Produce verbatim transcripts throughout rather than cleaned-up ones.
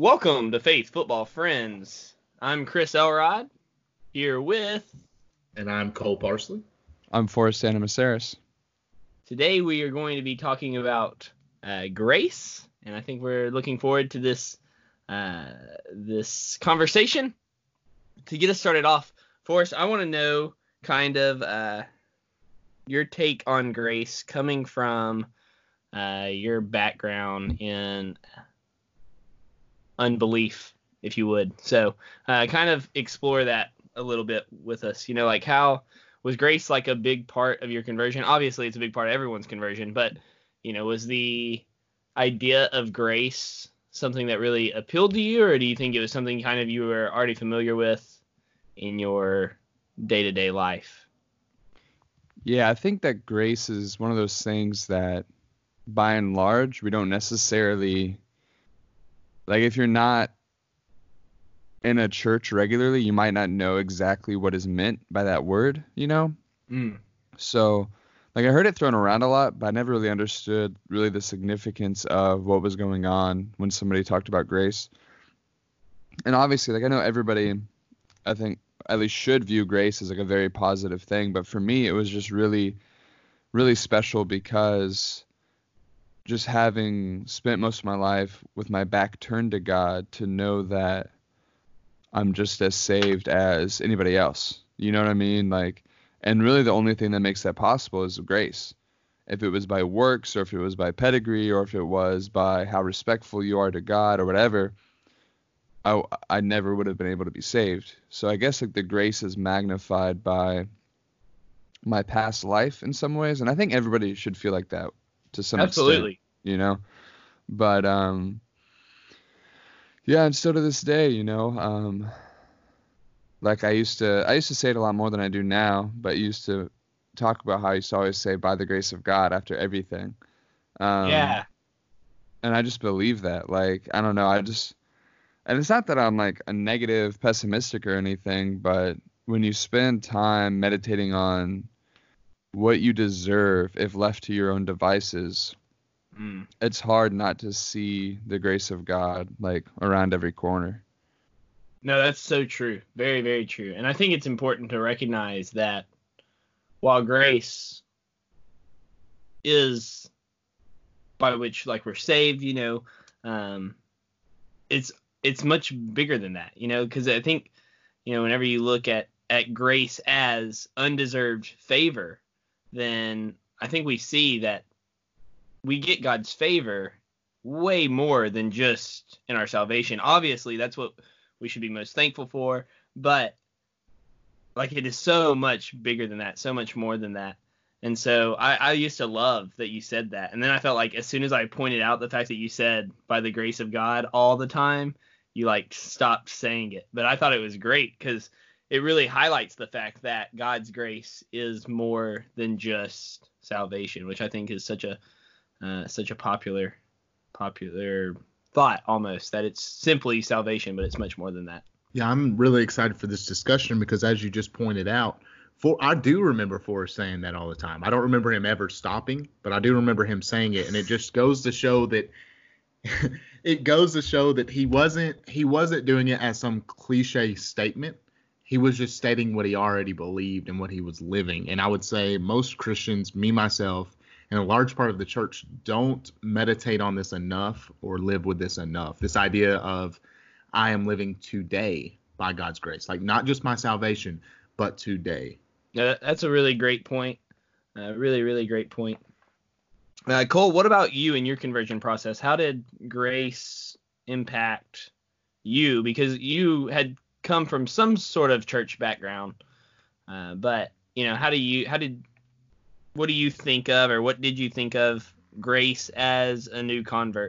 Welcome to Faith Football Friends. I'm Chris Elrod, here with... And I'm Cole Parsley. I'm Forrest Anamasaris. Today we are going to be talking about uh, grace, and I think we're looking forward to this uh, this conversation. To get us started off, Forrest, I want to know kind of uh, your take on grace coming from uh, your background in unbelief, if you would. So uh, kind of explore that a little bit with us. You know, like how was grace like a big part of your conversion? Obviously, it's a big part of everyone's conversion, but, you know, was the idea of grace something that really appealed to you, or do you think it was something kind of you were already familiar with in your day-to-day life? Yeah, I think that grace is one of those things that, by and large, we don't necessarily... Like, if you're not in a church regularly, you might not know exactly what is meant by that word, you know? Mm. So, like, I heard it thrown around a lot, but I never really understood really the significance of what was going on when somebody talked about grace. And obviously, like, I know everybody, I think, at least should view grace as, like, a very positive thing. But for me, it was just really, really special because... just having spent most of my life with my back turned to God, to know that I'm just as saved as anybody else. You know what I mean? Like, and really the only thing that makes that possible is grace. If it was by works, or if it was by pedigree, or if it was by how respectful you are to God or whatever, I, I never would have been able to be saved. So I guess like the grace is magnified by my past life in some ways. And I think everybody should feel like that. To some Absolutely. extent, you know, but um, yeah, and still to this day, you know, um, like I used to, I used to say it a lot more than I do now, but used to talk about how I used to always say by the grace of God after everything. Um, Yeah. And I just believe that, like, I don't know, I just, and it's not that I'm like a negative, pessimistic or anything, but when you spend time meditating on what you deserve if left to your own devices, Mm. it's hard not to see the grace of God like around every corner. No, that's so true. Very, very true. And I think it's important to recognize that while grace is by which like we're saved, you know, um, it's it's much bigger than that, you know, because I think, you know, whenever you look at, at grace as undeserved favor, then I think we see that we get God's favor way more than just in our salvation. Obviously, that's what we should be most thankful for, but like it is so much bigger than that, so much more than that. And so I, I used to love that you said that. And then I felt like as soon as I pointed out the fact that you said by the grace of God all the time, you like stopped saying it. But I thought it was great because it really highlights the fact that God's grace is more than just salvation, which I think is such a uh, such a popular popular thought almost, that it's simply salvation, but it's much more than that. Yeah, I'm really excited for this discussion because, as you just pointed out, for I do remember Forrest saying that all the time. I don't remember him ever stopping, but I do remember him saying it, and it just goes to show that it goes to show that he wasn't he wasn't doing it as some cliche statement. He was just stating what he already believed and what he was living. And I would say most Christians, me, myself, and a large part of the church don't meditate on this enough or live with this enough. This idea of I am living today by God's grace, like not just my salvation, but today. Yeah, that's a really great point. Uh, really, really great point. Uh, Cole, what about you in your conversion process? How did grace impact you? Because you had come from some sort of church background, uh, but you know, how do you, how did, what do you think of, or what did you think of grace as a new convert?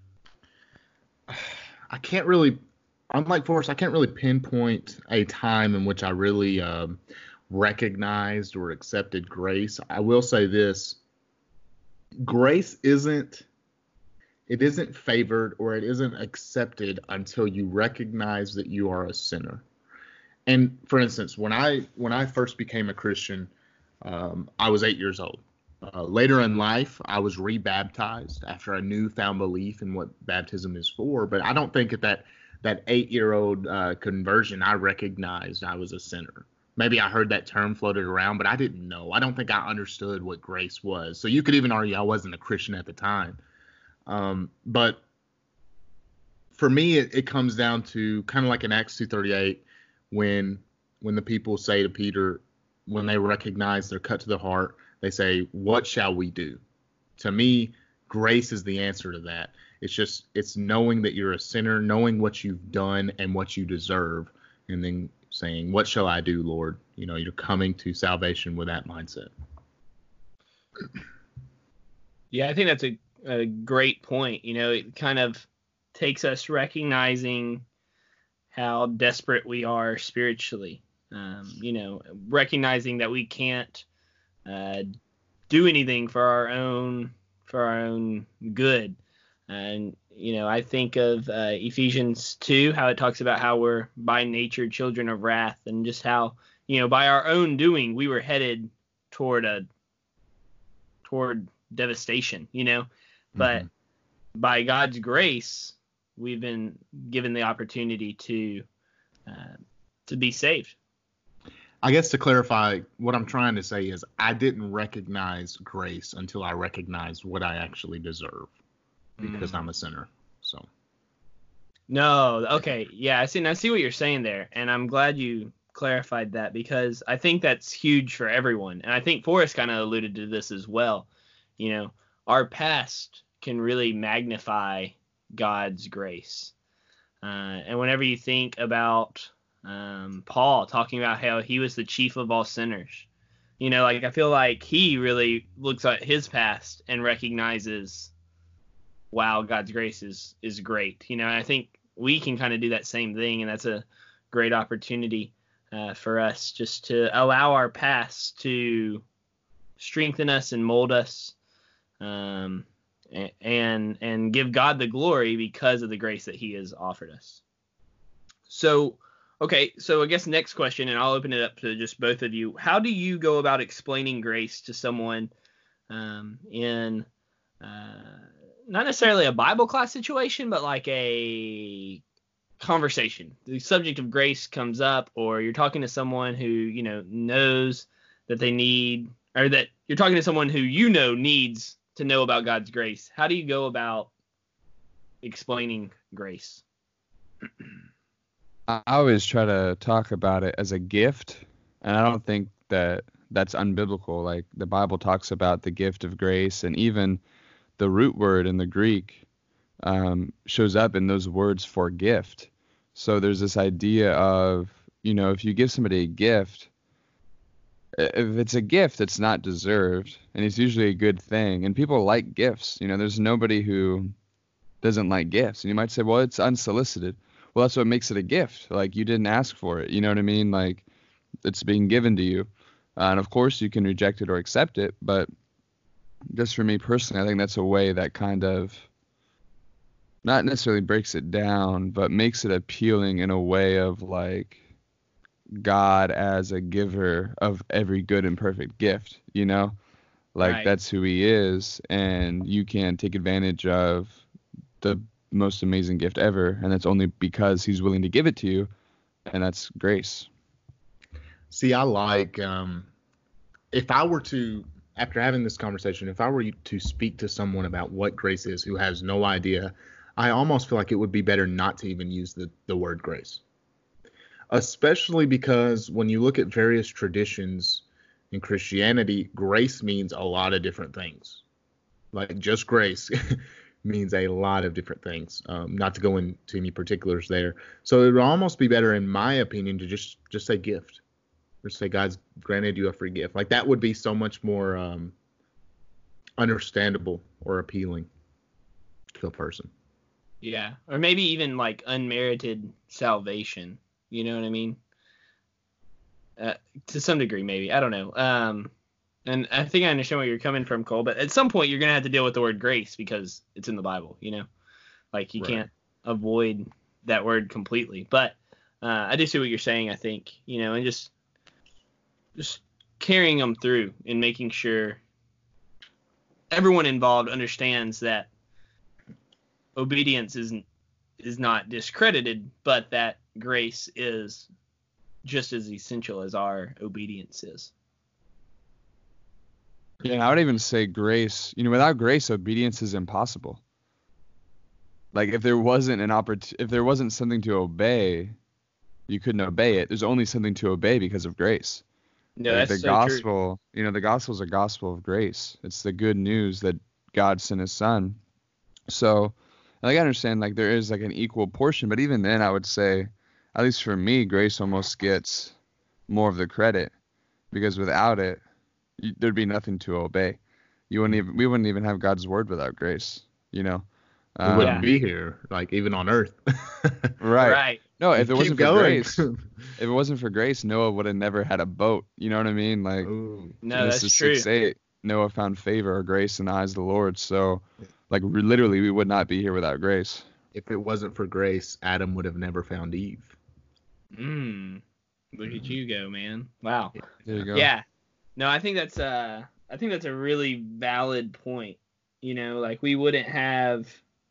I can't really, unlike Forrest, I can't really pinpoint a time in which I really um, recognized or accepted grace. I will say this: grace isn't, it isn't favored or it isn't accepted until you recognize that you are a sinner. And for instance, when I when I first became a Christian, um, I was eight years old. Uh, later in life, I was rebaptized after a newfound belief in what baptism is for. But I don't think at that that eight-year-old uh, conversion, I recognized I was a sinner. Maybe I heard that term floated around, but I didn't know. I don't think I understood what grace was. So you could even argue I wasn't a Christian at the time. Um, but for me, it, it comes down to kind of like in Acts two thirty-eight, when when the people say to Peter, when they recognize they're cut to the heart, they say, "What shall we do?" To me, grace is the answer to that. It's just, it's knowing that you're a sinner, knowing what you've done and what you deserve, and then saying, "What shall I do, Lord?" You know, you're coming to salvation with that mindset. Yeah, I think that's a, a great point. You know, it kind of takes us recognizing how desperate we are spiritually. Um, you know, recognizing that we can't uh, do anything for our own for our own good. And you know, I think of uh, Ephesians two, how it talks about how we're by nature children of wrath, and just how, you know, by our own doing we were headed toward a toward devastation. You know, but mm-hmm. by God's grace, we've been given the opportunity to uh, to be saved. I guess to clarify, what I'm trying to say is I didn't recognize grace until I recognized what I actually deserve, because mm. I'm a sinner. So. No, okay, yeah, I see. I see what you're saying there, and I'm glad you clarified that, because I think that's huge for everyone, and I think Forrest kind of alluded to this as well. You know, our past can really magnify God's grace, uh, and whenever you think about Um, Paul talking about how he was the chief of all sinners. You know, like I feel like he really looks at his past and recognizes, wow, God's grace is is great. You know, and I think we can kind of do that same thing, and that's a great opportunity uh, for us just to allow our past to strengthen us and mold us, um, and and give God the glory because of the grace that He has offered us. So. Okay, so I guess next question, and I'll open it up to just both of you. How do you go about explaining grace to someone um, in uh, not necessarily a Bible class situation, but like a conversation? The subject of grace comes up, or you're talking to someone who, you know, knows that they need, or that you're talking to someone who you know needs to know about God's grace. How do you go about explaining grace? I always try to talk about it as a gift, and I don't think that that's unbiblical. Like the Bible talks about the gift of grace, and even the root word in the Greek um, shows up in those words for gift. So there's this idea of, you know, if you give somebody a gift, if it's a gift, it's not deserved, and it's usually a good thing. And people like gifts. You know, there's nobody who doesn't like gifts. And you might say, well, it's unsolicited. Well, that's what makes it a gift. Like, you didn't ask for it. You know what I mean? Like, it's being given to you. Uh, and of course, you can reject it or accept it. But just for me personally, I think that's a way that kind of not necessarily breaks it down, but makes it appealing in a way of like God as a giver of every good and perfect gift, you know? Like, right. That's who He is. And you can take advantage of the most amazing gift ever, and that's only because He's willing to give it to you, and that's grace. See, I like um if I were to, after having this conversation, if I were to speak to someone about what grace is who has no idea, I almost feel like it would be better not to even use the, the word grace, especially because when you look at various traditions in Christianity, grace means a lot of different things. Like, just grace means a lot of different things, um, not to go into any particulars there. So it would almost be better, in my opinion, to just just say gift, or say God's granted you a free gift. Like, that would be so much more um, understandable or appealing to a person. Yeah, or maybe even like unmerited salvation. You know what I mean? Uh, to some degree, maybe. I don't know. Um, And I think I understand where you're coming from, Cole, but at some point you're going to have to deal with the word grace because it's in the Bible, you know? Like, you right. can't avoid that word completely. But uh, I do see what you're saying, I think, you know, and just just carrying them through and making sure everyone involved understands that obedience isn't is not discredited, but that grace is just as essential as our obedience is. Yeah, and I would even say grace. You know, without grace, obedience is impossible. Like if there wasn't an opport- if there wasn't something to obey, you couldn't obey it. There's only something to obey because of grace. No, Like that's the so gospel, you know, the gospel is a gospel of grace. It's the good news that God sent his son. So, like I understand like there is like an equal portion, but even then I would say, at least for me, grace almost gets more of the credit, because without it, you, there'd be nothing to obey. You wouldn't even we wouldn't even have God's word without grace, you know. We Um, wouldn't Yeah. be here, like even on Earth. Right. right. No, if it Keep wasn't for going. grace, if it wasn't for grace, Noah would have never had a boat. You know what I mean? Like Ooh. No, Genesis that's true. six eight, Noah found favor or grace in the eyes of the Lord. So, like re- literally, we would not be here without grace. If it wasn't for grace, Adam would have never found Eve. Mm. Look at you go, man. Wow. There you go. Yeah. No, I think that's uh I think that's a really valid point. You know, like we wouldn't have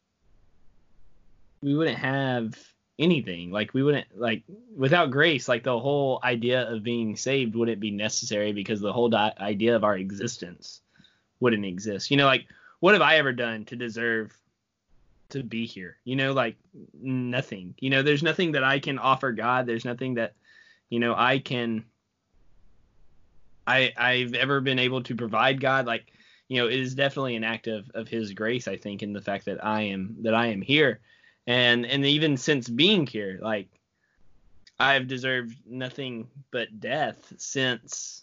we wouldn't have anything. Like we wouldn't like without grace, like the whole idea of being saved wouldn't be necessary, because the whole di- idea of our existence wouldn't exist. You know, like what have I ever done to deserve to be here? You know, like nothing. You know, there's nothing that I can offer God. There's nothing that, you know, I can I I've ever been able to provide God. Like, you know, it is definitely an act of, of his grace, I think, in the fact that I am that I am here. And and even since being here, like I've deserved nothing but death since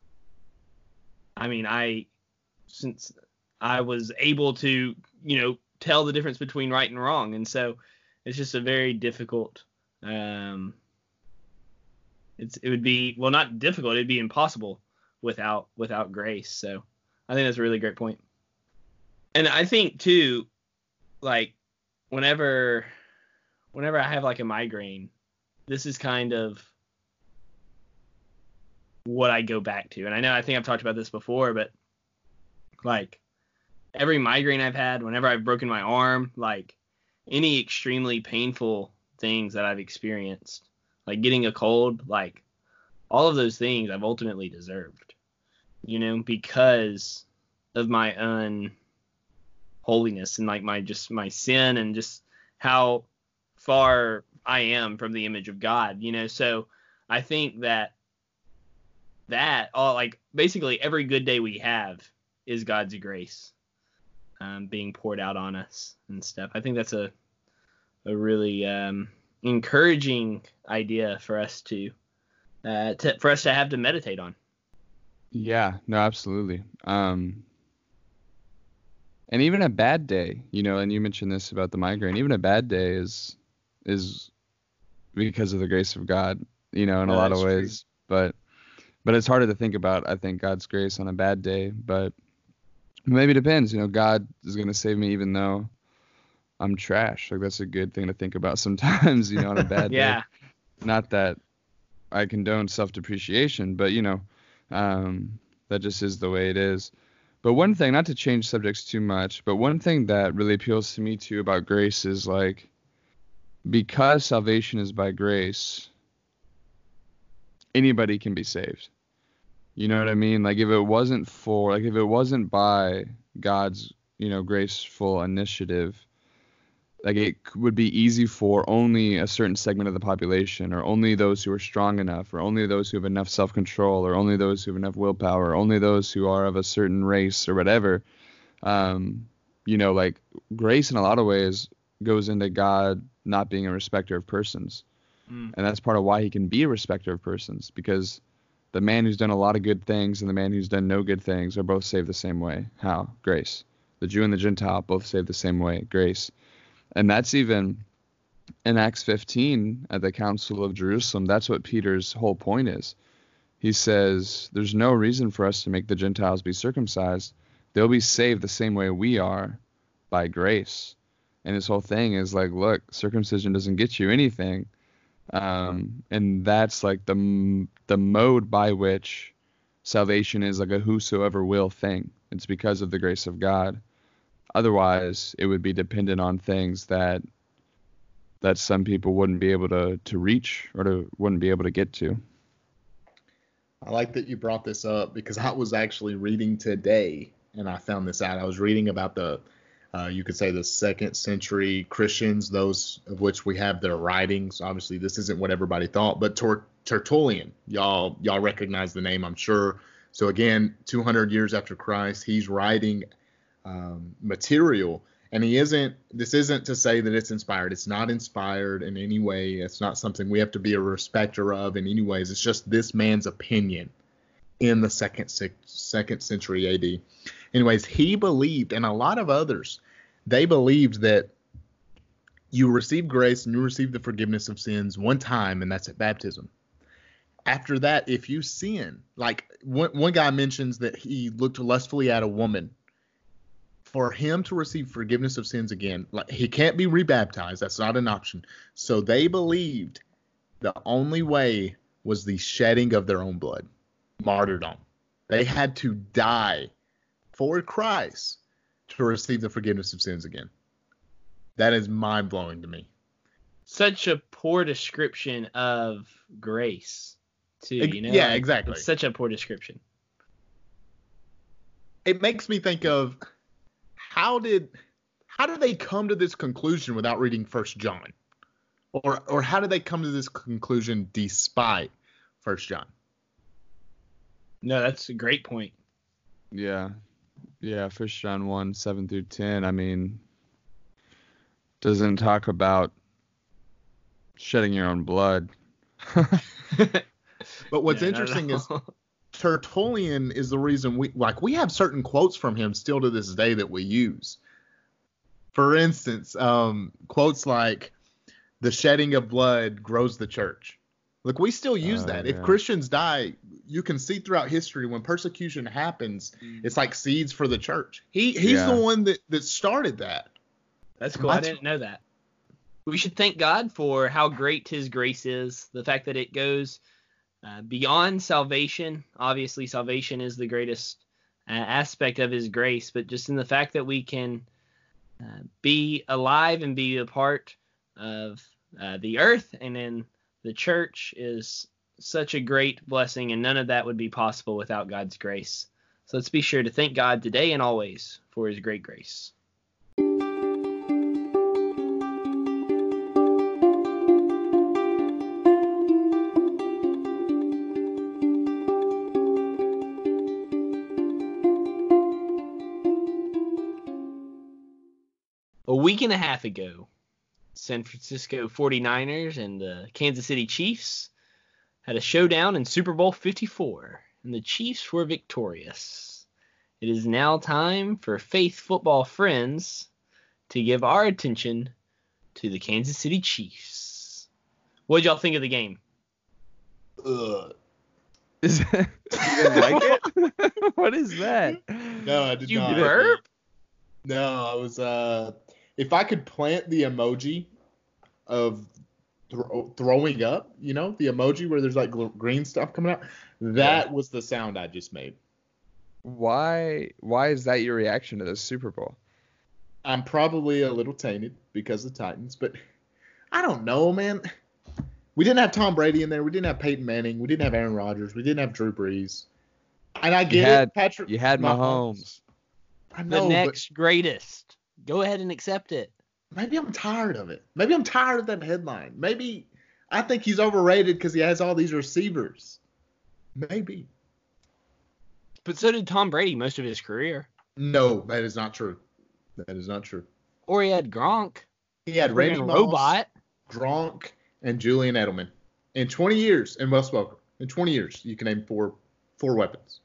I mean, I since I was able to, you know, tell the difference between right and wrong. And so it's just a very difficult um it's it would be well not difficult, it'd be impossible without without grace. So I think that's a really great point. And I think too, like whenever whenever I have like a migraine, this is kind of what I go back to. And I know I think I've talked about this before, but like every migraine I've had, whenever I've broken my arm, like any extremely painful things that I've experienced, like getting a cold, like all of those things I've ultimately deserved, you know, because of my unholiness and like my just my sin and just how far I am from the image of God, you know. So I think that that all like basically every good day we have is God's grace um, being poured out on us and stuff. I think that's a a really um, encouraging idea for us to, uh, to for us to have to meditate on. Yeah, no, absolutely. Um, and even a bad day, you know, and you mentioned this about the migraine, even a bad day is is because of the grace of God, you know, in a No, lot of that's true. ways. But but it's harder to think about, I think, God's grace on a bad day. But maybe it depends, you know, God is going to save me even though I'm trash. Like that's a good thing to think about sometimes, you know, on a bad Yeah. day. Not that I condone self-depreciation, but you know, um, that just is the way it is. But one thing, not to change subjects too much, but one thing that really appeals to me too about grace is like, because salvation is by grace, anybody can be saved. You know what I mean? Like if it wasn't for, like if it wasn't by God's, you know, graceful initiative, like it would be easy for only a certain segment of the population, or only those who are strong enough, or only those who have enough self-control, or only those who have enough willpower, or only those who are of a certain race or whatever. Um, you know, like grace in a lot of ways goes into God not being a respecter of persons. Mm. And that's part of why he can be a respecter of persons, because the man who's done a lot of good things and the man who's done no good things are both saved the same way. How? Grace. The Jew and the Gentile both saved the same way. Grace. And that's even in Acts fifteen at the Council of Jerusalem. That's what Peter's whole point is. He says, there's no reason for us to make the Gentiles be circumcised. They'll be saved the same way we are, by grace. And his whole thing is like, look, circumcision doesn't get you anything. Um, and that's like the the mode by which salvation is like a whosoever will thing. It's because of the grace of God. Otherwise, it would be dependent on things that that some people wouldn't be able to, to reach or to wouldn't be able to get to. I like that you brought this up because I was actually reading today and I found this out. I was reading about the, uh, you could say the second century Christians, those of which we have their writings. Obviously, this isn't what everybody thought, but Tor- Tertullian, y'all, y'all recognize the name, I'm sure. So again, two hundred years after Christ, he's writing um, material. And he isn't, this isn't to say that it's inspired. It's not inspired in any way. It's not something we have to be a respecter of in any ways. It's just this man's opinion in the second, second century A D. Anyways, he believed, and a lot of others, they believed that you receive grace and you receive the forgiveness of sins one time, and that's at baptism. After that, if you sin, like one, one guy mentions that he looked lustfully at a woman. For him to receive forgiveness of sins again, like he can't be rebaptized. That's not an option. So they believed the only way was the shedding of their own blood, martyrdom. They had to die for Christ to receive the forgiveness of sins again. That is mind-blowing to me. Such a poor description of grace, too. You know? Yeah, exactly. It's such a poor description. It makes me think of how did how did they come to this conclusion without reading First John, or or how did they come to this conclusion despite First John? No, that's a great point. Yeah. Yeah, First John one, seven through ten, I mean, doesn't talk about shedding your own blood. But what's No, interesting is Tertullian is the reason we, like, we have certain quotes from him still to this day that we use. For instance, um, quotes like, the shedding of blood grows the church. Look, we still use Oh, that. yeah. If Christians die, you can see throughout history when persecution happens, it's like seeds for the church. He He's Yeah. the one that, that started that. That's cool. I That's- didn't know that. We should thank God for how great his grace is. The fact that it goes uh, beyond salvation. Obviously, salvation is the greatest uh, aspect of his grace, but just in the fact that we can uh, be alive and be a part of uh, the earth and in the church is such a great blessing, and none of that would be possible without God's grace. So let's be sure to thank God today and always for his great grace. A week and a half ago, San Francisco forty-niners and the Kansas City Chiefs had a showdown in Super Bowl fifty-four, and the Chiefs were victorious. It is now time for Faith Football Friends to give our attention to the Kansas City Chiefs. What did y'all think of the game? Ugh. Is that, you didn't like it? What is that? No, I did You not. burp? No, I was, uh, if I could plant the emoji of thro- throwing up, you know, the emoji where there's like gl- green stuff coming out, that Yeah. was the sound I just made. Why why is that your reaction to the Super Bowl? I'm probably a little tainted because of Titans, but I don't know, man. We didn't have Tom Brady in there. We didn't have Peyton Manning. We didn't have Aaron Rodgers. We didn't have Drew Brees. And I get You had it, Patrick. you had Mahomes. I The know, next greatest. Go ahead and accept it. but maybe I'm tired of it. Maybe I'm tired of that headline. Maybe I think he's overrated because he has all these receivers. Maybe. But so did Tom Brady most of his career. No, that is not true. That is not true. Or he had Gronk. He had Friggin' Randy Moss, Robot. Gronk, and Julian Edelman. In twenty years, and Wes Welker. In twenty years, you can name four four weapons.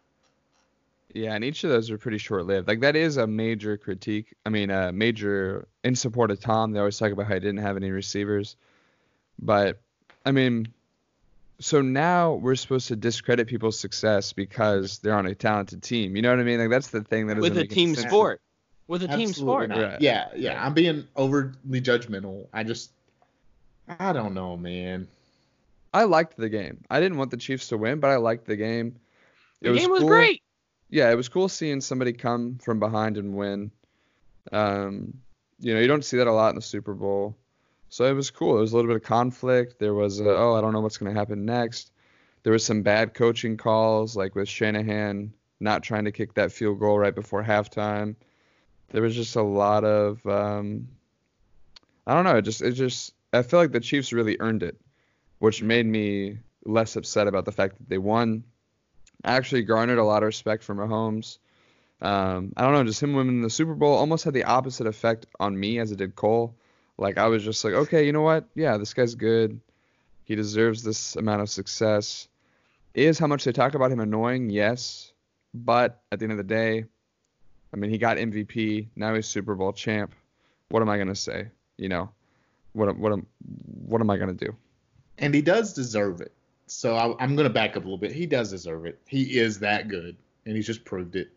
Yeah, and each of those are pretty short-lived. Like, that is a major critique. I mean, a major in support of Tom. They always talk about how he didn't have any receivers. But, I mean, so now we're supposed to discredit people's success because they're on a talented team. You know what I mean? Like, that's the thing that doesn't With a make any team sense. sport. With a team Absolutely sport. not. Right. Yeah, yeah. I'm being overly judgmental. I just, I don't know, man. I liked the game. I didn't want the Chiefs to win, but I liked the game. It The game was cool. great. yeah, it was cool seeing somebody come from behind and win. Um, you know, you don't see that a lot in the Super Bowl. So it was cool. There was a little bit of conflict. There was, a, oh, I don't know what's going to happen next. There was some bad coaching calls, like with Shanahan not trying to kick that field goal right before halftime. There was just a lot of, um, I don't know. It just, it just, I feel like the Chiefs really earned it, which made me less upset about the fact that they won. I actually garnered a lot of respect for Mahomes. Um, I don't know, just him winning the Super Bowl almost had the opposite effect on me as it did Cole. Like, I was just like, okay, you know what? Yeah, this guy's good. He deserves this amount of success. Is how much they talk about him annoying? Yes. But at the end of the day, I mean, he got M V P. Now he's Super Bowl champ. What am I going to say? You know, what, what, am, what am I going to do? And he does deserve it. So I, I'm going to back up a little bit. He does deserve it. He is that good, and he's just proved it.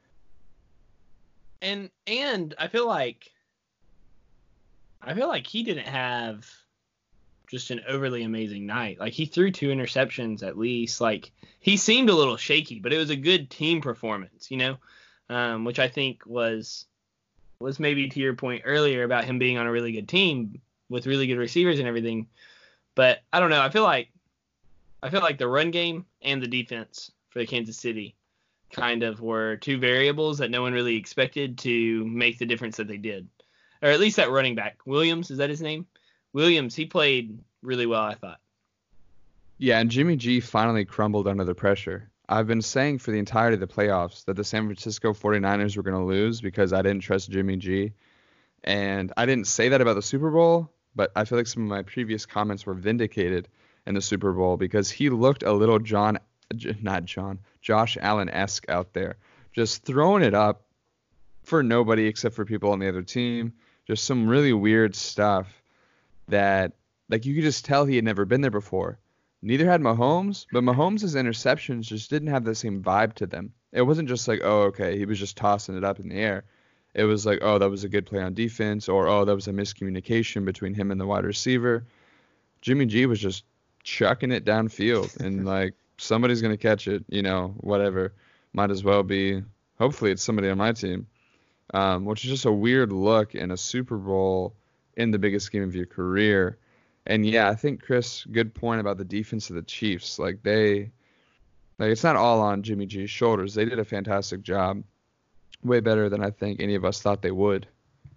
And and I feel like I feel like he didn't have just an overly amazing night. Like, he threw two interceptions at least. Like, he seemed a little shaky, but it was a good team performance, you know, um, which I think was was maybe to your point earlier about him being on a really good team with really good receivers and everything. But I don't know. I feel like I feel like the run game and the defense for the Kansas City kind of were two variables that no one really expected to make the difference that they did. Or at least that running back. Williams, is that his name? Williams, he played really well, I thought. Yeah, and Jimmy G finally crumbled under the pressure. I've been saying for the entirety of the playoffs that the San Francisco forty-niners were going to lose because I didn't trust Jimmy G. And I didn't say that about the Super Bowl, but I feel like some of my previous comments were vindicated in the Super Bowl because he looked a little John, not John, Josh Allen-esque out there, just throwing it up for nobody except for people on the other team. Just some really weird stuff that, like, you could just tell he had never been there before. Neither had Mahomes, but Mahomes' interceptions just didn't have the same vibe to them. It wasn't just like, oh, okay, he was just tossing it up in the air. It was like, oh, that was a good play on defense, or, oh, that was a miscommunication between him and the wide receiver. Jimmy G was just chucking it downfield, and, like, somebody's going to catch it, you know, whatever. Might as well be, hopefully it's somebody on my team, um, which is just a weird look in a Super Bowl in the biggest game of your career. And, yeah, I think, Chris, good point about the defense of the Chiefs. Like, they, like, it's not all on Jimmy G's shoulders. They did a fantastic job, way better than I think any of us thought they would.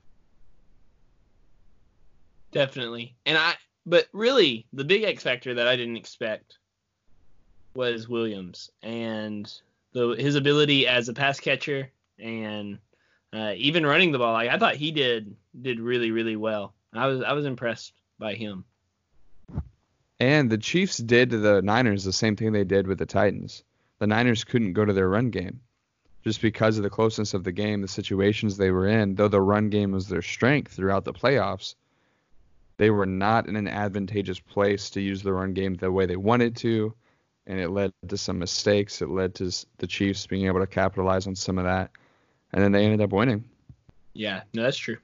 Definitely. And I, but really, the big X factor that I didn't expect was Williams and the his ability as a pass catcher and uh, even running the ball. Like, I thought he did did really, really well. I was I was impressed by him. And the Chiefs did to the Niners the same thing they did with the Titans. The Niners couldn't go to their run game just because of the closeness of the game, the situations they were in. Though the run game was their strength throughout the playoffs, they were not in an advantageous place to use the run game the way they wanted to, and it led to some mistakes. It led to the Chiefs being able to capitalize on some of that, and then they ended up winning. Yeah, no, that's true.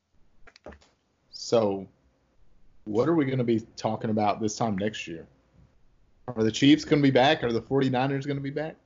So, what are we going to be talking about this time next year? Are the Chiefs going to be back? Are the forty-niners going to be back?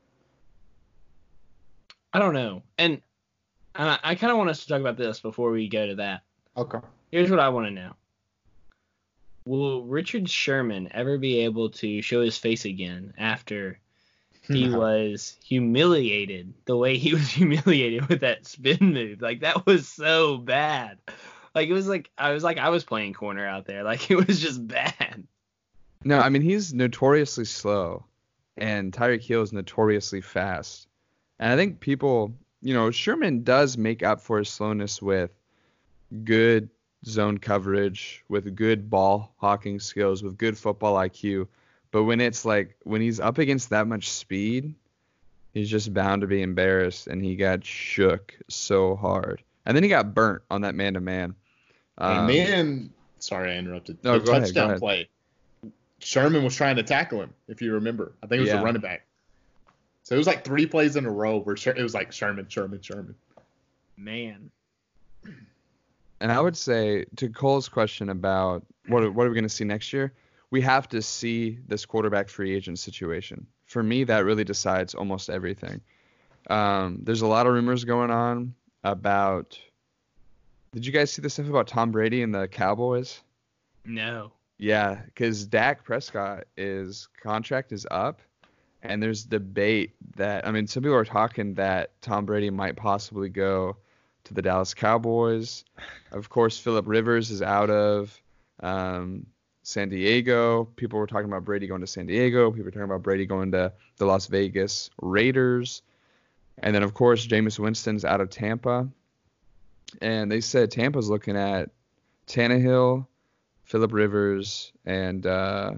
I don't know. And I, I kind of want us to talk about this before we go to that. Okay. Here's what I want to know. Will Richard Sherman ever be able to show his face again after he no. was humiliated the way he was humiliated with that spin move? Like, that was so bad. Like, it was like, I was like, I was playing corner out there. Like, it was just bad. No, I mean, he's notoriously slow, and Tyreek Hill is notoriously fast. And I think people, you know, Sherman does make up for his slowness with good zone coverage, with good ball hawking skills, with good football I Q. But when it's like, when he's up against that much speed, he's just bound to be embarrassed, and he got shook so hard. And then he got burnt on that man-to-man. Um, and then, sorry I interrupted. No, the go ahead, touchdown go ahead. play. Sherman was trying to tackle him, if you remember. I think it was Yeah. the running back. So it was like three plays in a row where Sher- it was like Sherman, Sherman, Sherman. Man. And I would say, to Cole's question about what what are we going to see next year, we have to see this quarterback free agent situation. For me, that really decides almost everything. Um, there's a lot of rumors going on about. Did you guys see the stuff about Tom Brady and the Cowboys? No. Yeah, because Dak Prescott is contract is up, and there's debate that I mean, some people are talking that Tom Brady might possibly go to the Dallas Cowboys. Of course, Phillip Rivers is out of um, San Diego. People were talking about Brady going to San Diego. People were talking about Brady going to the Las Vegas Raiders. And then, of course, Jameis Winston's out of Tampa. And they said Tampa's looking at Tannehill, Phillip Rivers, and uh,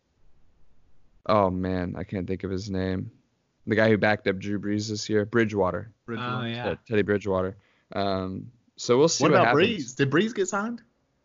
oh, man, I can't think of his name. The guy who backed up Drew Brees this year, Bridgewater. Oh, yeah. Teddy Bridgewater. Um, so we'll see what, what about happens. Breeze? Did Breeze get signed?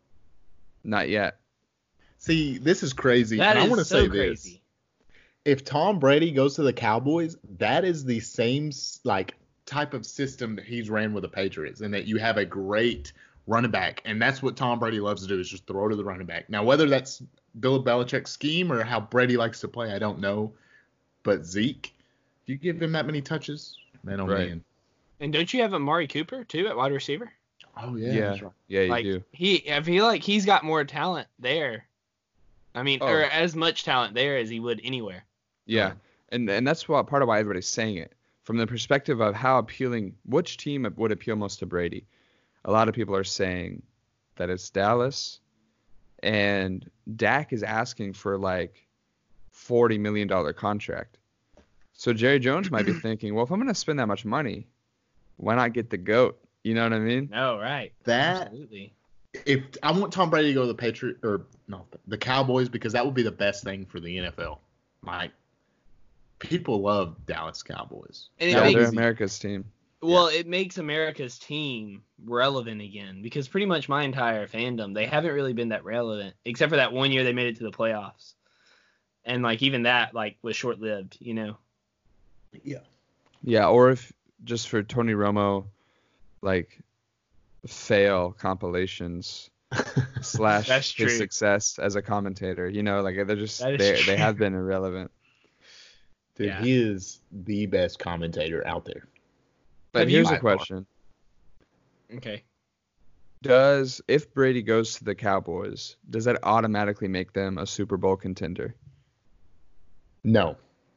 Not yet. See, this is crazy. That and is I want to so say crazy. this. If Tom Brady goes to the Cowboys, that is the same like type of system that he's ran with the Patriots, and that you have a great running back, and that's what Tom Brady loves to do is just throw to the running back. Now, whether that's Bill Belichick's scheme or how Brady likes to play, I don't know. But Zeke, if you give him that many touches, man, oh Right. man. And don't you have Amari Cooper too at wide receiver? Oh yeah, Yeah, that's right. yeah, you like do. he, I feel like he's got more talent there. I mean, Oh. or as much talent there as he would anywhere. Yeah, and and that's what part of why everybody's saying it from the perspective of how appealing, which team would appeal most to Brady. A lot of people are saying that it's Dallas, and Dak is asking for like forty million dollar contract. So Jerry Jones might be thinking, well, if I'm going to spend that much money, why not get the GOAT? You know what I mean? No, right. That Absolutely. if I want Tom Brady to go to the Patriot or no the Cowboys, because that would be the best thing for the N F L. Like people love Dallas Cowboys. And it Yeah, makes- they're America's team. Well, it makes America's team relevant again because pretty much my entire fandom, they haven't really been that relevant except for that one year they made it to the playoffs. And like even that like was short-lived, you know. Yeah. Yeah, or if just for Tony Romo, like fail compilations slash That's true. his success as a commentator. You know, like they're just That is they true. they have been irrelevant. Dude, Yeah. he is the best commentator out there. But Have you- here's By a far. question: Okay. Does if Brady goes to the Cowboys, does that automatically make them a Super Bowl contender? No.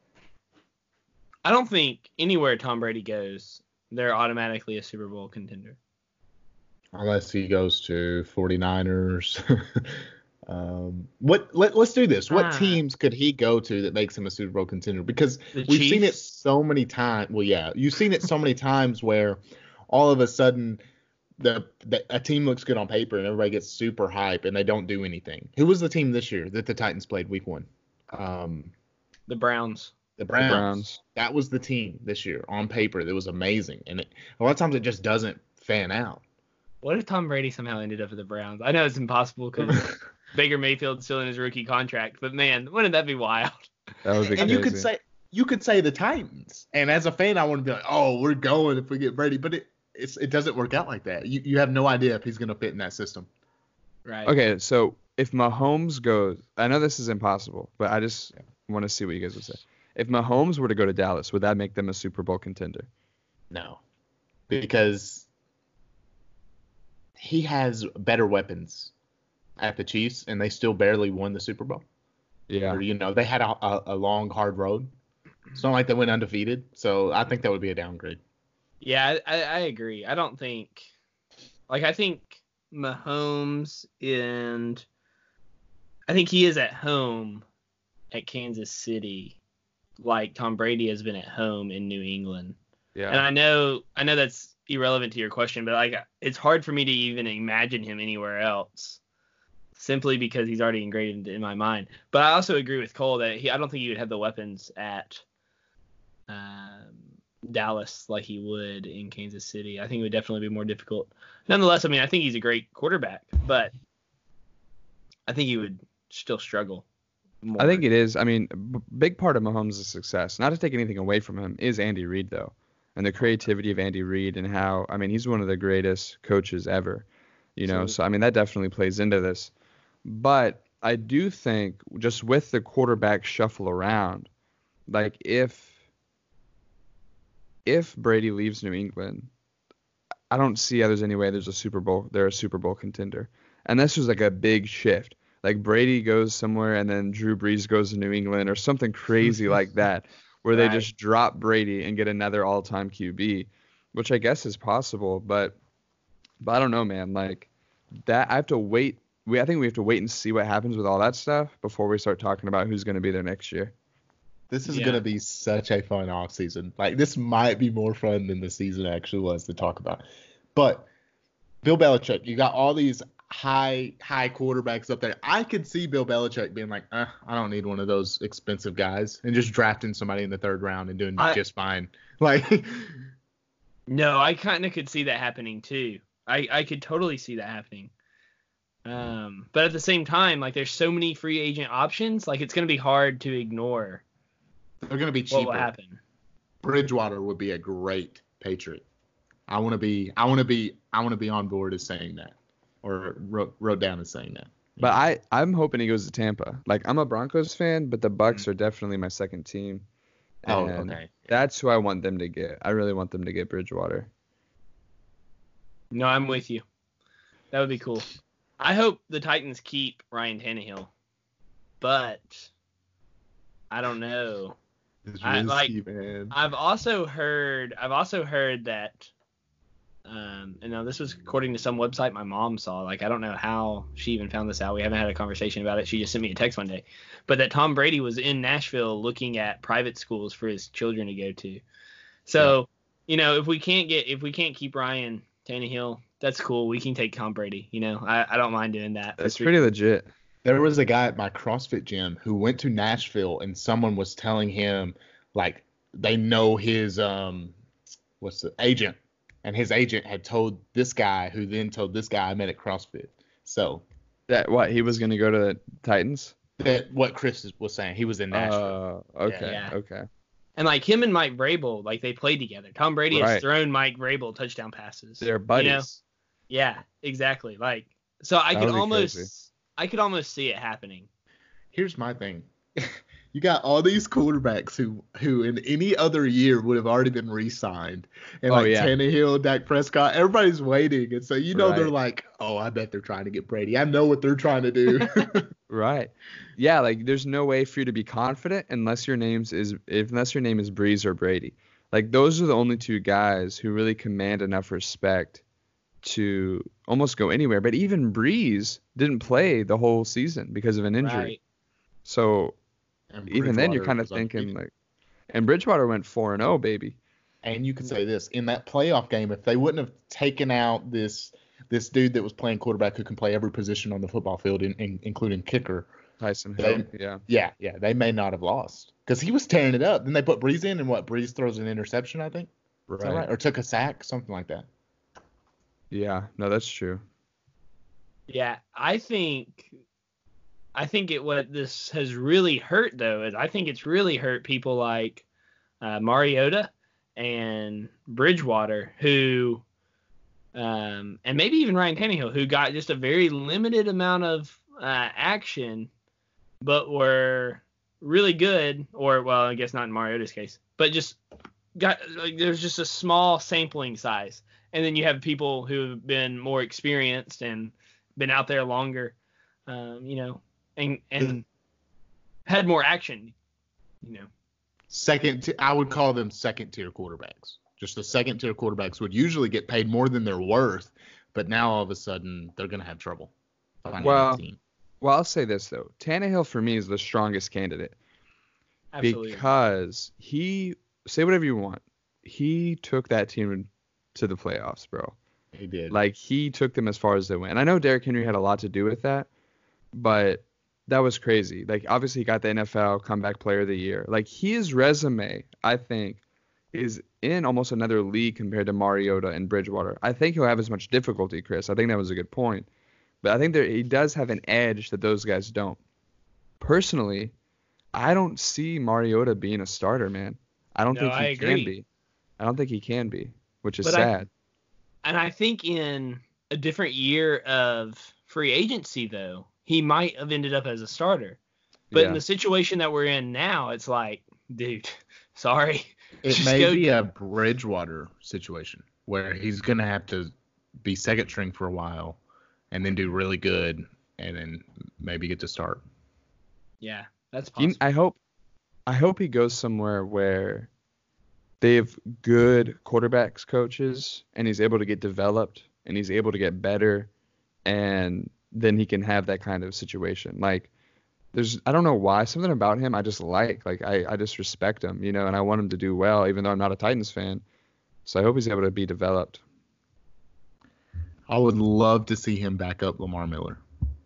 I don't think anywhere Tom Brady goes, they're automatically a Super Bowl contender. Unless he goes to 49ers. um, what let, let's do this. What Ah. teams could he go to that makes him a Super Bowl contender? Because The we've seen it Chiefs? so many times. Well, yeah, you've seen it so many times where all of a sudden the, the a team looks good on paper and everybody gets super hype and they don't do anything. Who was the team this year that the Titans played week one? Um, The Browns. the Browns. Browns. That was the team this year on paper that was amazing, and it, a lot of times it just doesn't fan out. What if Tom Brady somehow ended up with the Browns? I know it's impossible because Baker Mayfield's still in his rookie contract, but man, wouldn't that be wild? That would be And crazy. you could say you could say the Titans, and as a fan, I want to be like, oh, we're going if we get Brady, but it it's, it doesn't work out like that. You you have no idea if he's going to fit in that system. Right. Okay, so if Mahomes goes, I know this is impossible, but I just want to see what you guys would say. If Mahomes were to go to Dallas, would that make them a Super Bowl contender? No, because he has better weapons at the Chiefs, and they still barely won the Super Bowl. Yeah. Or, you know, they had a, a, a long, hard road. It's not like they went undefeated, so I think that would be a downgrade. Yeah, I, I agree. I don't think, like, I think Mahomes and I think he is at home at Kansas City, like Tom Brady has been at home in New England. Yeah. And I know, I know that's irrelevant to your question, but like, it's hard for me to even imagine him anywhere else, simply because he's already ingrained in my mind. But I also agree with Cole that he, I don't think he would have the weapons at um, Dallas like he would in Kansas City. I think it would definitely be more difficult. Nonetheless, I mean, I think he's a great quarterback, but I think he would still struggle more. I think it is. I mean, b- big part of Mahomes' success, not to take anything away from him, is Andy Reid, though. And the creativity of Andy Reid and how, I mean, he's one of the greatest coaches ever. You know, Absolutely. so, I mean, that definitely plays into this. But I do think just with the quarterback shuffle around, like if if Brady leaves New England, I don't see how there's any way there's a Super Bowl. They're a Super Bowl contender. And this was like a big shift. Like Brady goes somewhere and then Drew Brees goes to New England or something crazy like that, where Right. they just drop Brady and get another all-time Q B, which I guess is possible. But, but I don't know, man. Like that, I have to wait. We I think we have to wait and see what happens with all that stuff before we start talking about who's going to be there next year. This is Yeah. going to be such a fun offseason. Like, this might be more fun than the season actually was to talk about. But Bill Belichick, you got all these high high quarterbacks up there. I could see Bill Belichick being like, eh, I don't need one of those expensive guys, and just drafting somebody in the third round and doing I- just fine. Like, No, I kind of could see that happening too. I, I could totally see that happening. Um, but at the same time, like there's so many free agent options, like it's going to be hard to ignore they're going to be what cheaper. will happen. Bridgewater would be a great Patriot. I want to be I want to be I want to be on board as saying that, or wrote, wrote down as saying that. But I, I'm hoping he goes to Tampa. Like, I'm a Broncos fan, but the Bucks are definitely my second team. Oh, And okay. That's who I want them to get. I really want them to get Bridgewater. No, I'm with you. That would be cool. I hope the Titans keep Ryan Tannehill, but I don't know. It's I, like- risky, man. I've also heard I've also heard that um and now this was according to some website my mom saw. Like I don't know how she even found this out. We haven't had a conversation about it. She just sent me a text one day. But that Tom Brady was in Nashville looking at private schools for his children to go to. So, you know, if we can't get if we can't keep Ryan Tannehill, that's cool. We can take Tom Brady, you know. I, I don't mind doing that. That's pretty legit. There was a guy at my CrossFit gym who went to Nashville, and someone was telling him, like, they know his um what's the agent, and his agent had told this guy, who then told this guy I met at CrossFit. So That what he was gonna go to the Titans? that what Chris was saying, he was in Nashville. Uh, okay, Yeah. okay. And like him and Mike Vrabel, like they played together. Tom Brady has Right. thrown Mike Vrabel touchdown passes. They're buddies. You know? Yeah, exactly. Like, so I That could would be almost, crazy. I could almost see it happening. Here's my thing. You got all these quarterbacks who, who in any other year would have already been re-signed. And Oh, like yeah. Tannehill, Dak Prescott, everybody's waiting. And so, you know, they're Right. like, oh, I bet they're trying to get Brady. I know what they're trying to do. Right. Yeah, like there's no way for you to be confident unless your name's is if unless your name is Breeze or Brady. Like those are the only two guys who really command enough respect to almost go anywhere. But even Breeze didn't play the whole season because of an injury. Right. So And even then you're Bridgewater kind of was thinking undefeated. like and Bridgewater went four and oh, baby. And you can say this, in that playoff game, if they wouldn't have taken out this this dude that was playing quarterback who can play every position on the football field, in, in, including kicker, Tyson Hill. They- Yeah. yeah, yeah, they may not have lost. Because he was tearing it up. Then they put Breeze in, and what, Breeze throws an interception, I think? Is that right? Or took a sack, something like that. Yeah. No, that's true. Yeah, I think, I think it what this has really hurt though is I think it's really hurt people like uh, Mariota and Bridgewater who, um, and maybe even Ryan Tannehill who got just a very limited amount of uh, action, but were really good, or well, I guess not in Mariota's case, but just got like there's just a small sampling size, and then you have people who've been more experienced and been out there longer, um, you know, and and had more action, you know. Second, t- I would call them second tier quarterbacks. Just the second tier quarterbacks would usually get paid more than they're worth, but now all of a sudden they're going to have trouble finding Well, a team. Well, I'll say this though. Tannehill for me is the strongest candidate. Absolutely. Because he, say whatever you want, he took that team to the playoffs, bro. He did. Like, he took them as far as they went. And I know Derrick Henry had a lot to do with that, but that was crazy. Like, obviously, he got the N F L Comeback Player of the Year. Like, his resume, I think, is in almost another league compared to Mariota and Bridgewater. I think he'll have as much difficulty, Chris. I think that was a good point. But I think there, he does have an edge that those guys don't. Personally, I don't see Mariota being a starter, man. I don't No, think he I agree. can be. I don't think he can be, which is But I- sad. And I think in a different year of free agency, though, he might have ended up as a starter. But Yeah. in the situation that we're in now, it's like, dude, Sorry. It Just may go- be a Bridgewater situation where he's going to have to be second string for a while and then do really good and then maybe get to start. Yeah, that's He- possible. I hope I hope he goes somewhere where they have good quarterbacks coaches and he's able to get developed and he's able to get better, and then he can have that kind of situation. Like there's I don't know why, something about him I just like. Like I, I just respect him, you know, and I want him to do well even though I'm not a Titans fan. So I hope he's able to be developed. I would love to see him back up Lamar Miller.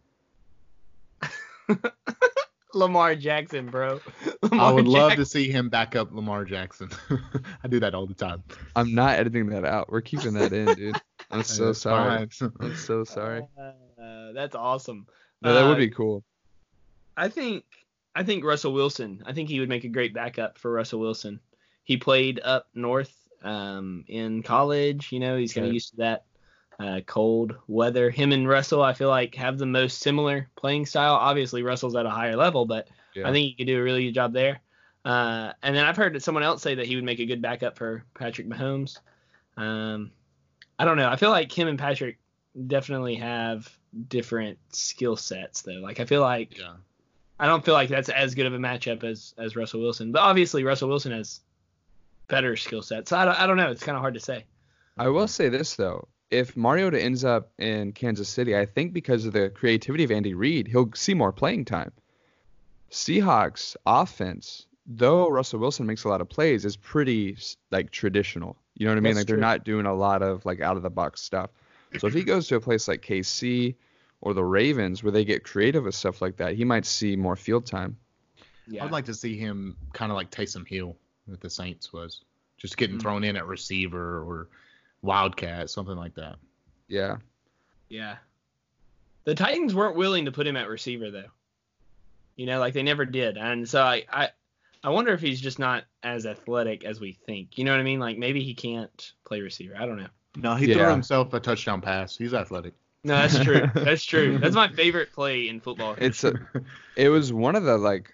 Lamar Jackson, bro. I would love Jackson. to see him back up Lamar Jackson. I do that all the time. I'm not editing that out. We're keeping that in, dude. I'm so That's sorry. fine. I'm so sorry. Uh, that's awesome. No, that would Uh, be cool. I think I think Russell Wilson. I think he would make a great backup for Russell Wilson. He played up north um, in college. You know, he's kind of Right. used to that uh, cold weather. Him and Russell, I feel like, have the most similar playing style. Obviously, Russell's at a higher level, but Yeah. I think he could do a really good job there. Uh, and then I've heard someone else say that he would make a good backup for Patrick Mahomes. Um, I don't know. I feel like him and Patrick definitely have different skill sets, though. Like I feel like Yeah. I don't feel like that's as good of a matchup as as Russell Wilson. But obviously Russell Wilson has better skill sets. So I don't, I don't know. It's kind of hard to say. I will say this though. If Mariota ends up in Kansas City, I think because of the creativity of Andy Reid, he'll see more playing time. Seahawks offense, though Russell Wilson makes a lot of plays, is pretty like traditional. You know what I mean? That's Like they're true. not doing a lot of like out of the box stuff. So if he goes to a place like K C or the Ravens where they get creative with stuff like that, he might see more field time. Yeah. I'd like to see him kind of like Taysom Hill with the Saints was. Just getting Mhm. thrown in at receiver or wildcat, something like that. Yeah. Yeah. The Titans weren't willing to put him at receiver though. You know, like they never did. And so I, I I wonder if he's just not as athletic as we think. You know what I mean? Like maybe he can't play receiver. I don't know. No, he Yeah. threw himself a touchdown pass. He's athletic. No, that's true. That's true. That's my favorite play in football. It's a, it was one of the like